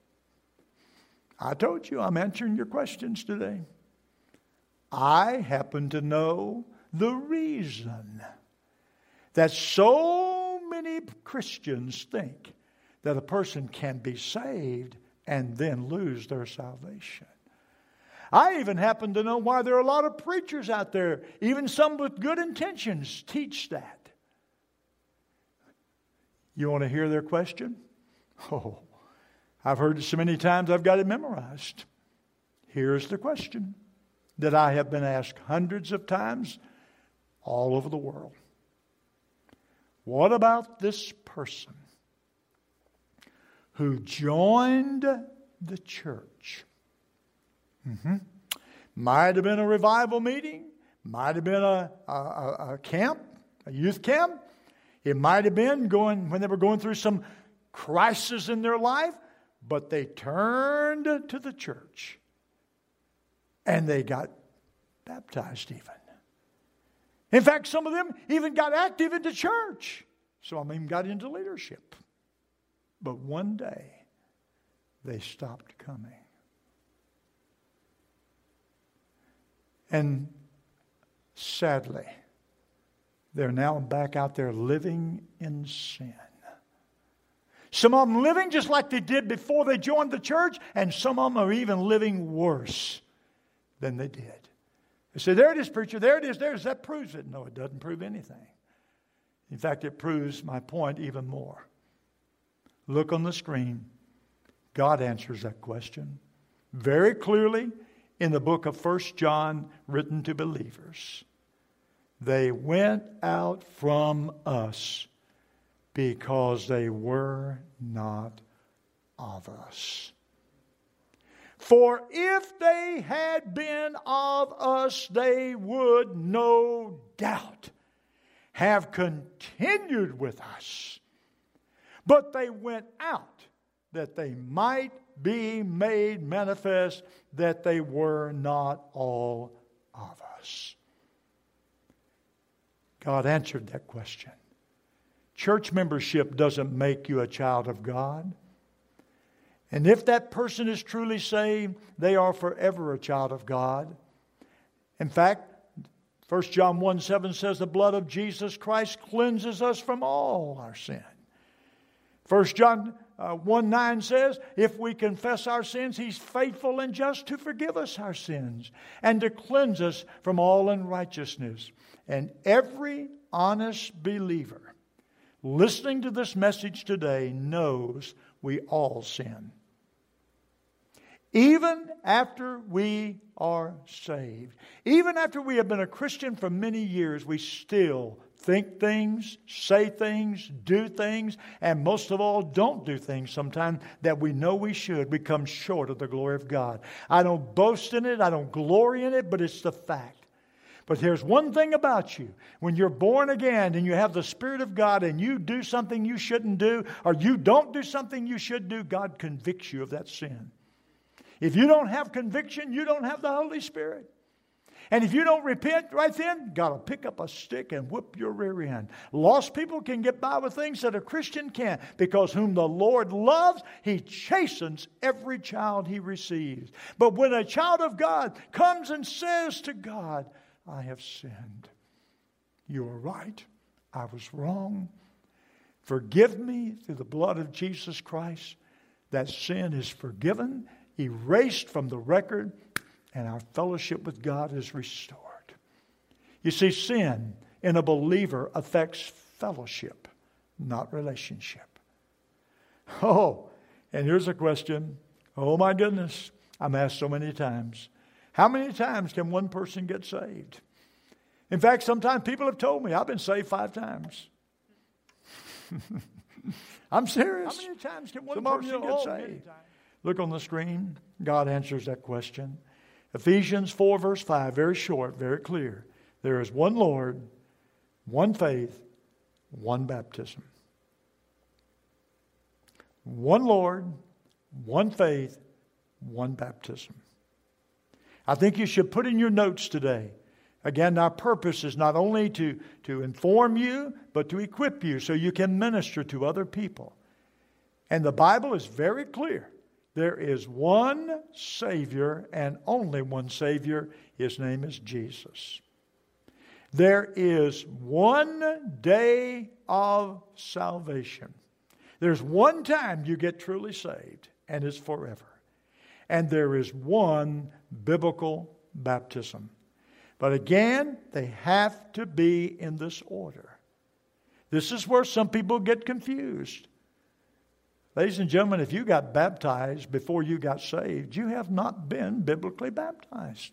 I told you I'm answering your questions today. I happen to know the reason that so many Christians think that a person can be saved and then lose their salvation. I even happen to know why there are a lot of preachers out there, even some with good intentions, teach that. You want to hear their question? Oh, I've heard it so many times I've got it memorized. Here's the question that I have been asked hundreds of times all over the world. What about this person who joined the church? Might have been a revival meeting. Might have been a camp, a youth camp. It might have been when they were going through some crisis in their life. But they turned to the church. And they got baptized even. In fact, some of them even got active into church. Some of them even got into leadership. But one day, they stopped coming. And sadly, they're now back out there living in sin. Some of them living just like they did before they joined the church, and some of them are even living worse than they did. They say, there it is, preacher, there it is, that proves it. No, it doesn't prove anything. In fact, it proves my point even more. Look on the screen. God answers that question very clearly in the book of 1 John, written to believers. They went out from us because they were not of us. For if they had been of us, they would no doubt have continued with us. But they went out that they might be made manifest that they were not all of us. God answered that question. Church membership doesn't make you a child of God. And if that person is truly saved, they are forever a child of God. In fact, 1 John 1:7 says the blood of Jesus Christ cleanses us from all our sin. 1 John 1:9 says, if we confess our sins, He's faithful and just to forgive us our sins and to cleanse us from all unrighteousness. And every honest believer listening to this message today knows we all sin. Even after we are saved, even after we have been a Christian for many years, we still think things, say things, do things, and most of all, don't do things sometimes that we know we should. We come short of the glory of God. I don't boast in it, I don't glory in it, but it's the fact. But there's one thing about you. When you're born again and you have the Spirit of God and you do something you shouldn't do, or you don't do something you should do, God convicts you of that sin. If you don't have conviction, you don't have the Holy Spirit. And if you don't repent right then, God will pick up a stick and whip your rear end. Lost people can get by with things that a Christian can't, because whom the Lord loves, He chastens every child He receives. But when a child of God comes and says to God, I have sinned. You are right. I was wrong. Forgive me through the blood of Jesus Christ. That sin is forgiven, erased from the record, and our fellowship with God is restored. You see, sin in a believer affects fellowship, not relationship. Oh, and here's a question. Oh my goodness, I'm asked so many times. How many times can one person get saved? In fact, sometimes people have told me, I've been saved 5 times. I'm serious. How many times can one person get saved? Look on the screen. God answers that question. Ephesians 4 verse 5, very short, very clear. There is one Lord, one faith, one baptism. One Lord, one faith, one baptism. I think you should put in your notes today. Again, our purpose is not only to inform you, but to equip you so you can minister to other people. And the Bible is very clear. There is one Savior and only one Savior. His name is Jesus. There is one day of salvation. There's one time you get truly saved, and it's forever. And there is one biblical baptism. But again, they have to be in this order. This is where some people get confused. Ladies and gentlemen, if you got baptized before you got saved, you have not been biblically baptized.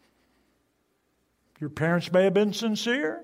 Your parents may have been sincere,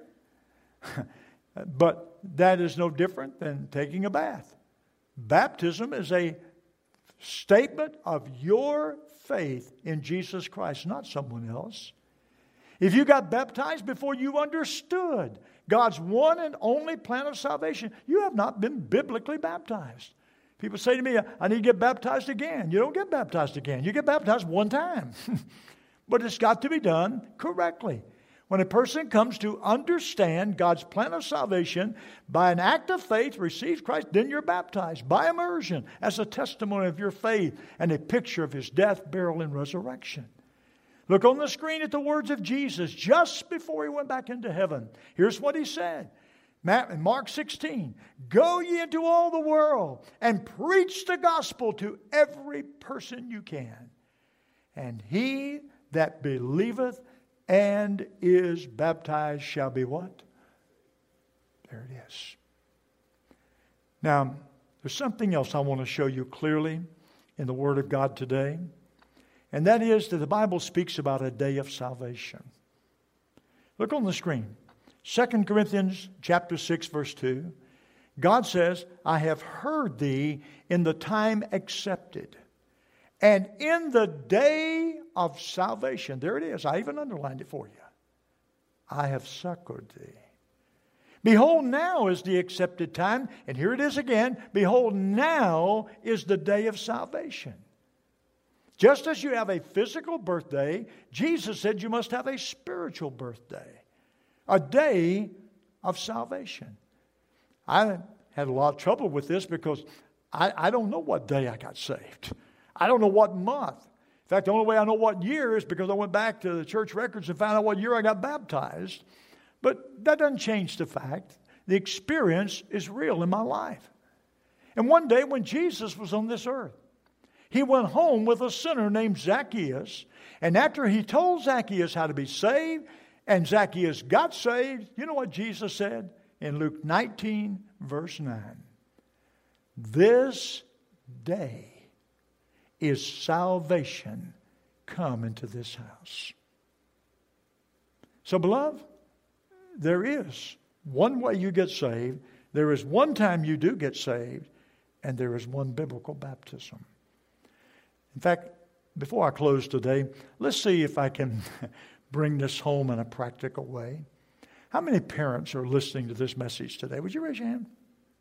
but that is no different than taking a bath. Baptism is a statement of your faith in Jesus Christ, not someone else. If you got baptized before you understood God's one and only plan of salvation, you have not been biblically baptized. People say to me, I need to get baptized again. You don't get baptized again. You get baptized one time. But it's got to be done correctly. When a person comes to understand God's plan of salvation, by an act of faith, receives Christ, then you're baptized by immersion as a testimony of your faith and a picture of His death, burial, and resurrection. Look on the screen at the words of Jesus just before He went back into heaven. Here's what He said. In Mark 16, go ye into all the world and preach the gospel to every person you can. And he that believeth and is baptized shall be what? There it is. Now, there's something else I want to show you clearly in the Word of God today. And that is that the Bible speaks about a day of salvation. Look on the screen. 2 Corinthians chapter 6, verse 2. God says, I have heard thee in the time accepted, and in the day of salvation. There it is. I even underlined it for you. I have succored thee. Behold, now is the accepted time. And here it is again. Behold, now is the day of salvation. Just as you have a physical birthday, Jesus said you must have a spiritual birthday. A day of salvation. I had a lot of trouble with this because I don't know what day I got saved. I don't know what month. In fact, the only way I know what year is because I went back to the church records and found out what year I got baptized. But that doesn't change the fact. The experience is real in my life. And one day when Jesus was on this earth, he went home with a sinner named Zacchaeus. And after he told Zacchaeus how to be saved, and Zacchaeus got saved, you know what Jesus said in Luke 19, verse 9? This day is salvation come into this house. So, beloved, there is one way you get saved. There is one time you do get saved. And there is one biblical baptism. In fact, before I close today, let's see if I can bring this home in a practical way. How many parents are listening to this message today? Would you raise your hand?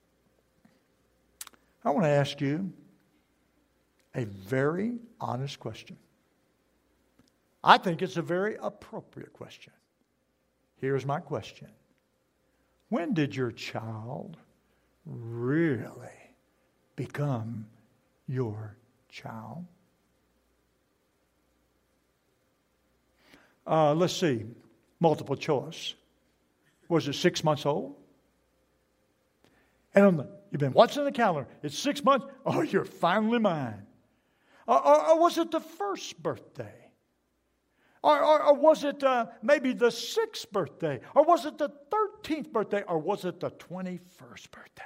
I want to ask you a very honest question. I think it's a very appropriate question. Here's my question. When did your child really become your child? Let's see. Multiple choice. Was it 6 months old? And you've been watching the calendar. It's 6 months. Oh, you're finally mine. Or was it the first birthday? Or was it maybe the 6th birthday? Or was it the 13th birthday? Or was it the 21st birthday?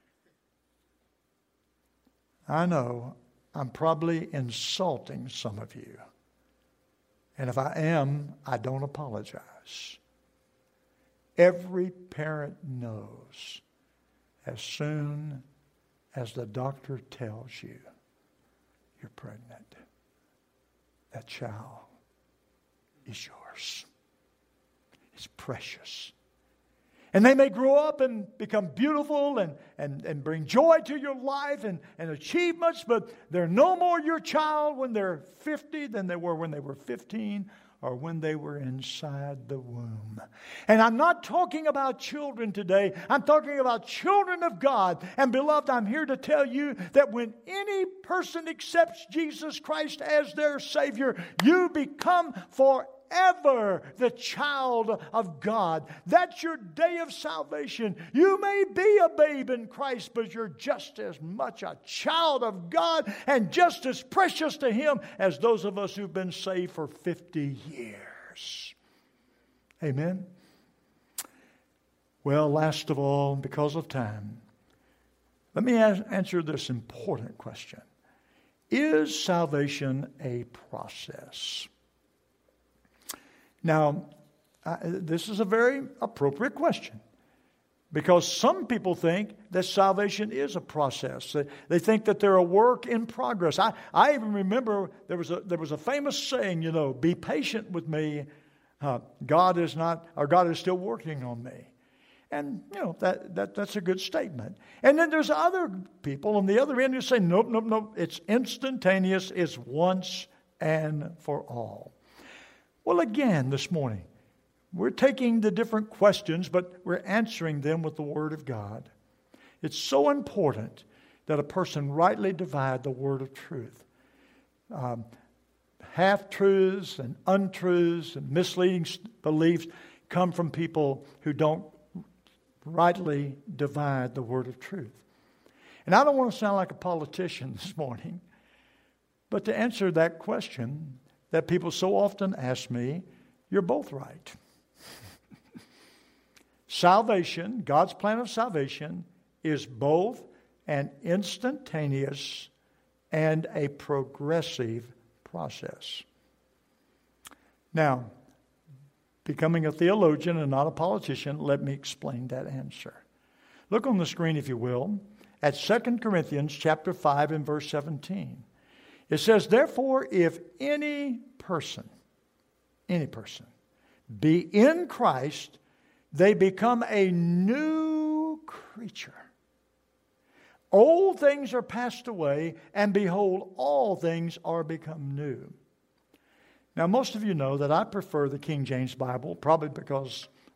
I know I'm probably insulting some of you. And if I am, I don't apologize. Every parent knows as soon as the doctor tells you you're pregnant, that child is yours. It's precious. And they may grow up and become beautiful and bring joy to your life and achievements, but they're no more your child when they're 50 than they were when they were 15 or when they were inside the womb. And I'm not talking about children today. I'm talking about children of God. And beloved, I'm here to tell you that when any person accepts Jesus Christ as their Savior, you become forever the child of God. That's your day of salvation. You may be a babe in Christ, but you're just as much a child of God and just as precious to Him as those of us who've been saved for 50 years. Amen? Well, last of all, because of time, let me answer this important question. Is salvation a process? Now, this is a very appropriate question because some people think that salvation is a process. They think that they're a work in progress. I even remember there was a famous saying, be patient with me. God is still working on me. And, that's a good statement. And then there's other people on the other end who say, nope. It's instantaneous. It's once and for all. Well, again, this morning, we're taking the different questions, but we're answering them with the Word of God. It's so important that a person rightly divide the word of truth. Half-truths and untruths and misleading beliefs come from people who don't rightly divide the word of truth. And I don't want to sound like a politician this morning, but to answer that question that people so often ask me, you're both right. Salvation, God's plan of salvation, is both an instantaneous and a progressive process. Now, becoming a theologian and not a politician, let me explain that answer. Look on the screen, if you will, at 2 Corinthians chapter 5 and verse 17. It says, therefore, if any person be in Christ, they become a new creature. Old things are passed away, and behold, all things are become new. Now, most of you know that I prefer the King James Bible, probably because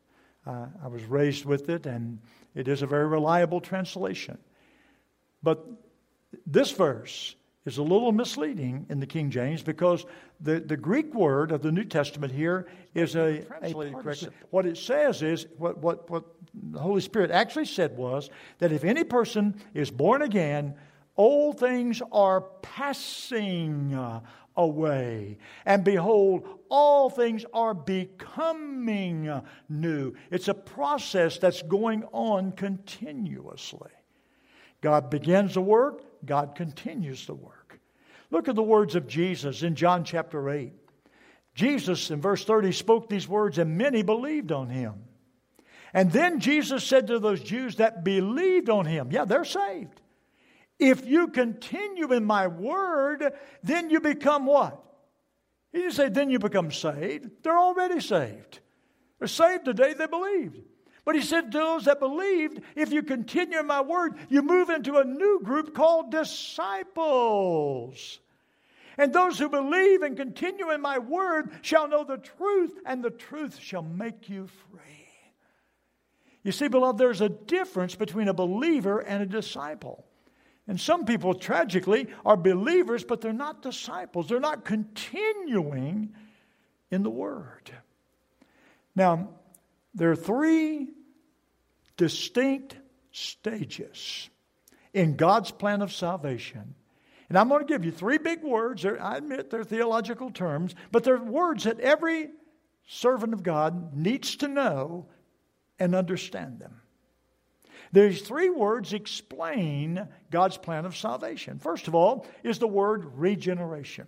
I was raised with it, and it is a very reliable translation. But this verse is a little misleading in the King James because the Greek word of the New Testament here is a participle. What it says is, what the Holy Spirit actually said was that if any person is born again, old things are passing away. And behold, all things are becoming new. It's a process that's going on continuously. God begins the work, God continues the work. Look at the words of Jesus in John chapter 8. Jesus, in verse 30, spoke these words, and many believed on Him. And then Jesus said to those Jews that believed on Him, yeah, they're saved. If you continue in my word, then you become what? He didn't say, then you become saved. They're already saved. They're saved the day they believed. But he said to those that believed, if you continue in my word, you move into a new group called disciples. And those who believe and continue in my word shall know the truth, and the truth shall make you free. You see, beloved, there's a difference between a believer and a disciple. And some people, tragically, are believers, but they're not disciples. They're not continuing in the Word. Now, there are three distinct stages in God's plan of salvation. And I'm going to give you three big words. I admit they're theological terms, but they're words that every servant of God needs to know and understand them. These three words explain God's plan of salvation. First of all is the word regeneration.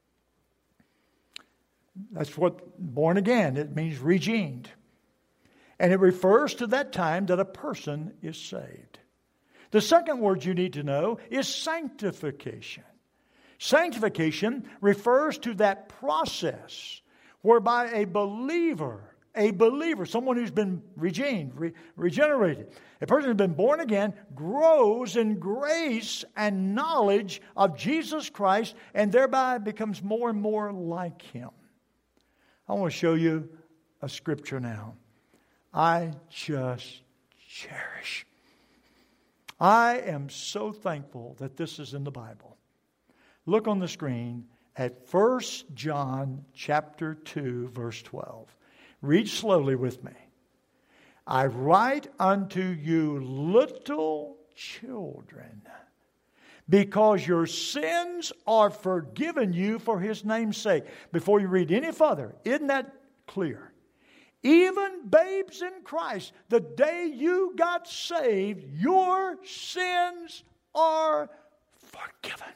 That's what born again, it means regened. And it refers to that time that a person is saved. The second word you need to know is sanctification. Sanctification refers to that process whereby a believer, someone who's been regenerated, a person who's been born again, grows in grace and knowledge of Jesus Christ and thereby becomes more and more like Him. I want to show you a scripture now. I just cherish. I am so thankful that this is in the Bible. Look on the screen at 1 John chapter 2, verse 12. Read slowly with me. I write unto you little children, because your sins are forgiven you for His name's sake. Before you read any further, isn't that clear? Even babes in Christ, the day you got saved, your sins are forgiven.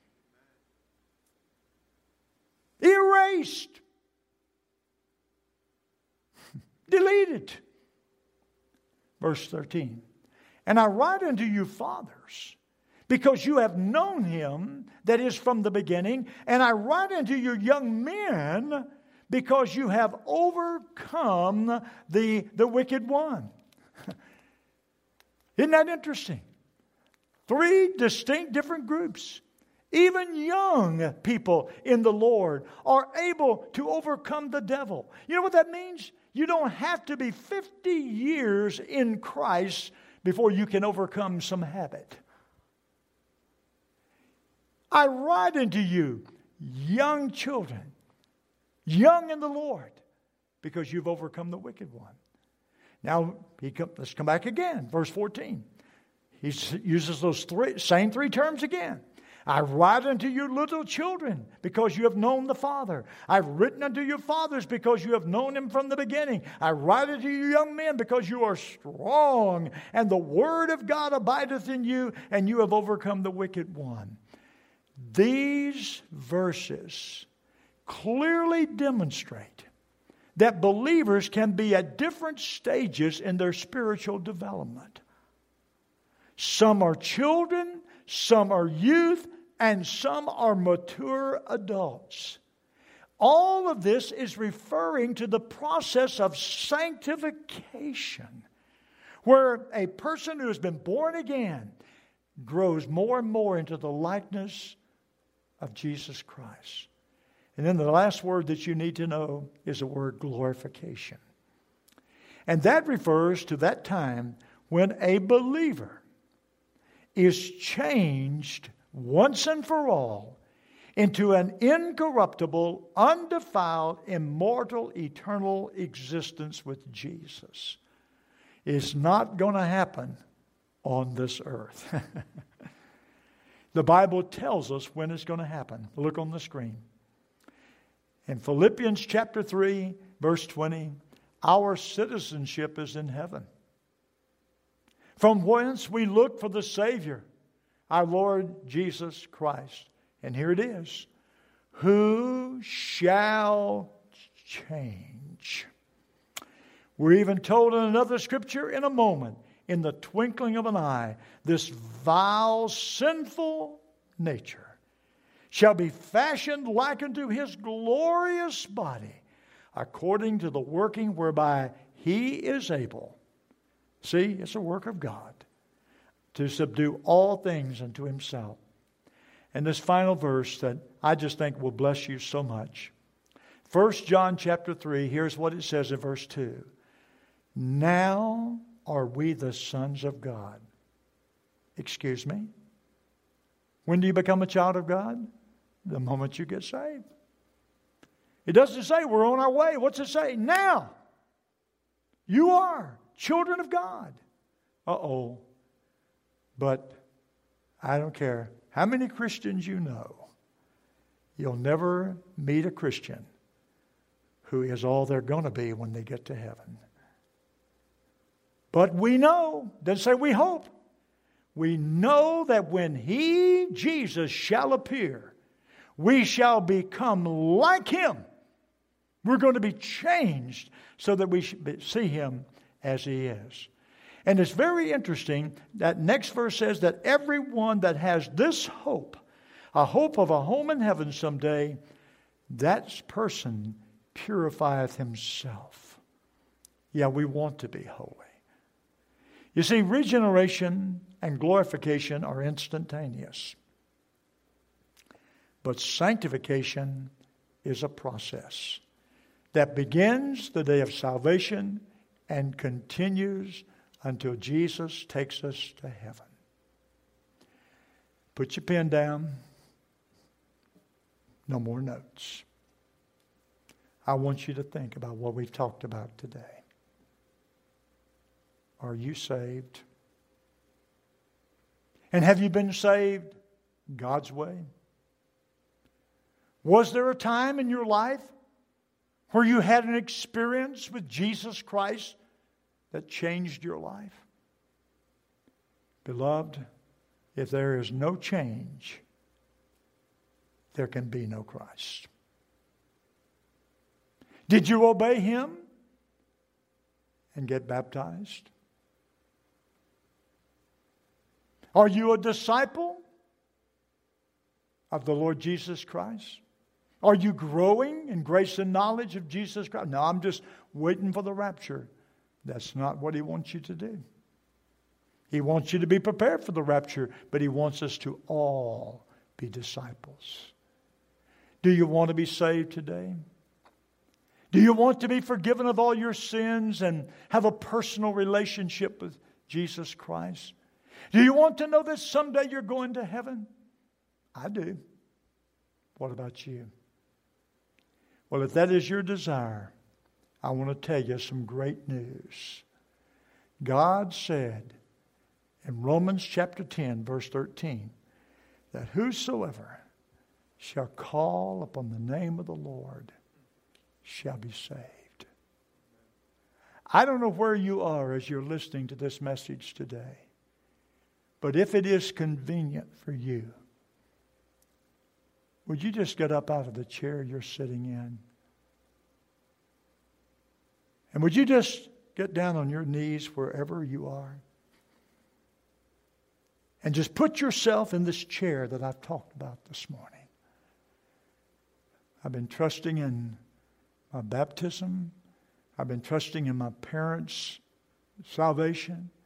Erased. Deleted. Verse 13. And I write unto you, fathers, because you have known Him that is from the beginning. And I write unto you, young men, because you have overcome the wicked one. Isn't that interesting? Three distinct different groups. Even young people in the Lord are able to overcome the devil. You know what that means? You don't have to be 50 years in Christ before you can overcome some habit. I write unto you, young children, young in the Lord, because you've overcome the wicked one. Now, let's come back again. Verse 14. He uses those same three terms again. I write unto you little children, because you have known the Father. I've written unto you fathers, because you have known Him from the beginning. I write unto you young men, because you are strong, and the word of God abideth in you, and you have overcome the wicked one. These verses clearly demonstrate that believers can be at different stages in their spiritual development. Some are children, some are youth, and some are mature adults. All of this is referring to the process of sanctification, where a person who has been born again grows more and more into the likeness of Jesus Christ. And then the last word that you need to know is the word glorification. And that refers to that time when a believer is changed once and for all into an incorruptible, undefiled, immortal, eternal existence with Jesus. It's not going to happen on this earth. The Bible tells us when it's going to happen. Look on the screen. In Philippians chapter 3, verse 20, our citizenship is in heaven, from whence we look for the Savior, our Lord Jesus Christ. And here it is. Who shall change? We're even told in another scripture, in a moment, in the twinkling of an eye, this vile, sinful nature shall be fashioned like unto His glorious body, according to the working whereby He is able. See, it's a work of God to subdue all things unto Himself. And this final verse that I just think will bless you so much. 1 John chapter 3, here's what it says in verse 2. Now are we the sons of God. Excuse me? When do you become a child of God? The moment you get saved. It doesn't say we're on our way. What's it say? Now. You are children of God. Uh-oh. But I don't care how many Christians you know. You'll never meet a Christian who is all they're going to be when they get to heaven. But we know, doesn't say we hope. We know that when He, Jesus, shall appear, we shall become like Him. We're going to be changed so that we see Him as He is. And it's very interesting that next verse says that everyone that has this hope, a hope of a home in heaven someday, that person purifieth himself. Yeah, we want to be holy. You see, regeneration and glorification are instantaneous. But sanctification is a process that begins the day of salvation and continues until Jesus takes us to heaven. Put your pen down. No more notes. I want you to think about what we've talked about today. Are you saved? And have you been saved God's way? Was there a time in your life where you had an experience with Jesus Christ that changed your life? Beloved, if there is no change, there can be no Christ. Did you obey Him and get baptized? Are you a disciple of the Lord Jesus Christ? Are you growing in grace and knowledge of Jesus Christ? No, I'm just waiting for the rapture. That's not what He wants you to do. He wants you to be prepared for the rapture, but He wants us to all be disciples. Do you want to be saved today? Do you want to be forgiven of all your sins and have a personal relationship with Jesus Christ? Do you want to know that someday you're going to heaven? I do. What about you? Well, if that is your desire, I want to tell you some great news. God said in Romans chapter 10, verse 13, that whosoever shall call upon the name of the Lord shall be saved. I don't know where you are as you're listening to this message today, but if it is convenient for you, would you just get up out of the chair you're sitting in? And would you just get down on your knees wherever you are? And just put yourself in this chair that I've talked about this morning. I've been trusting in my baptism. I've been trusting in my parents' salvation.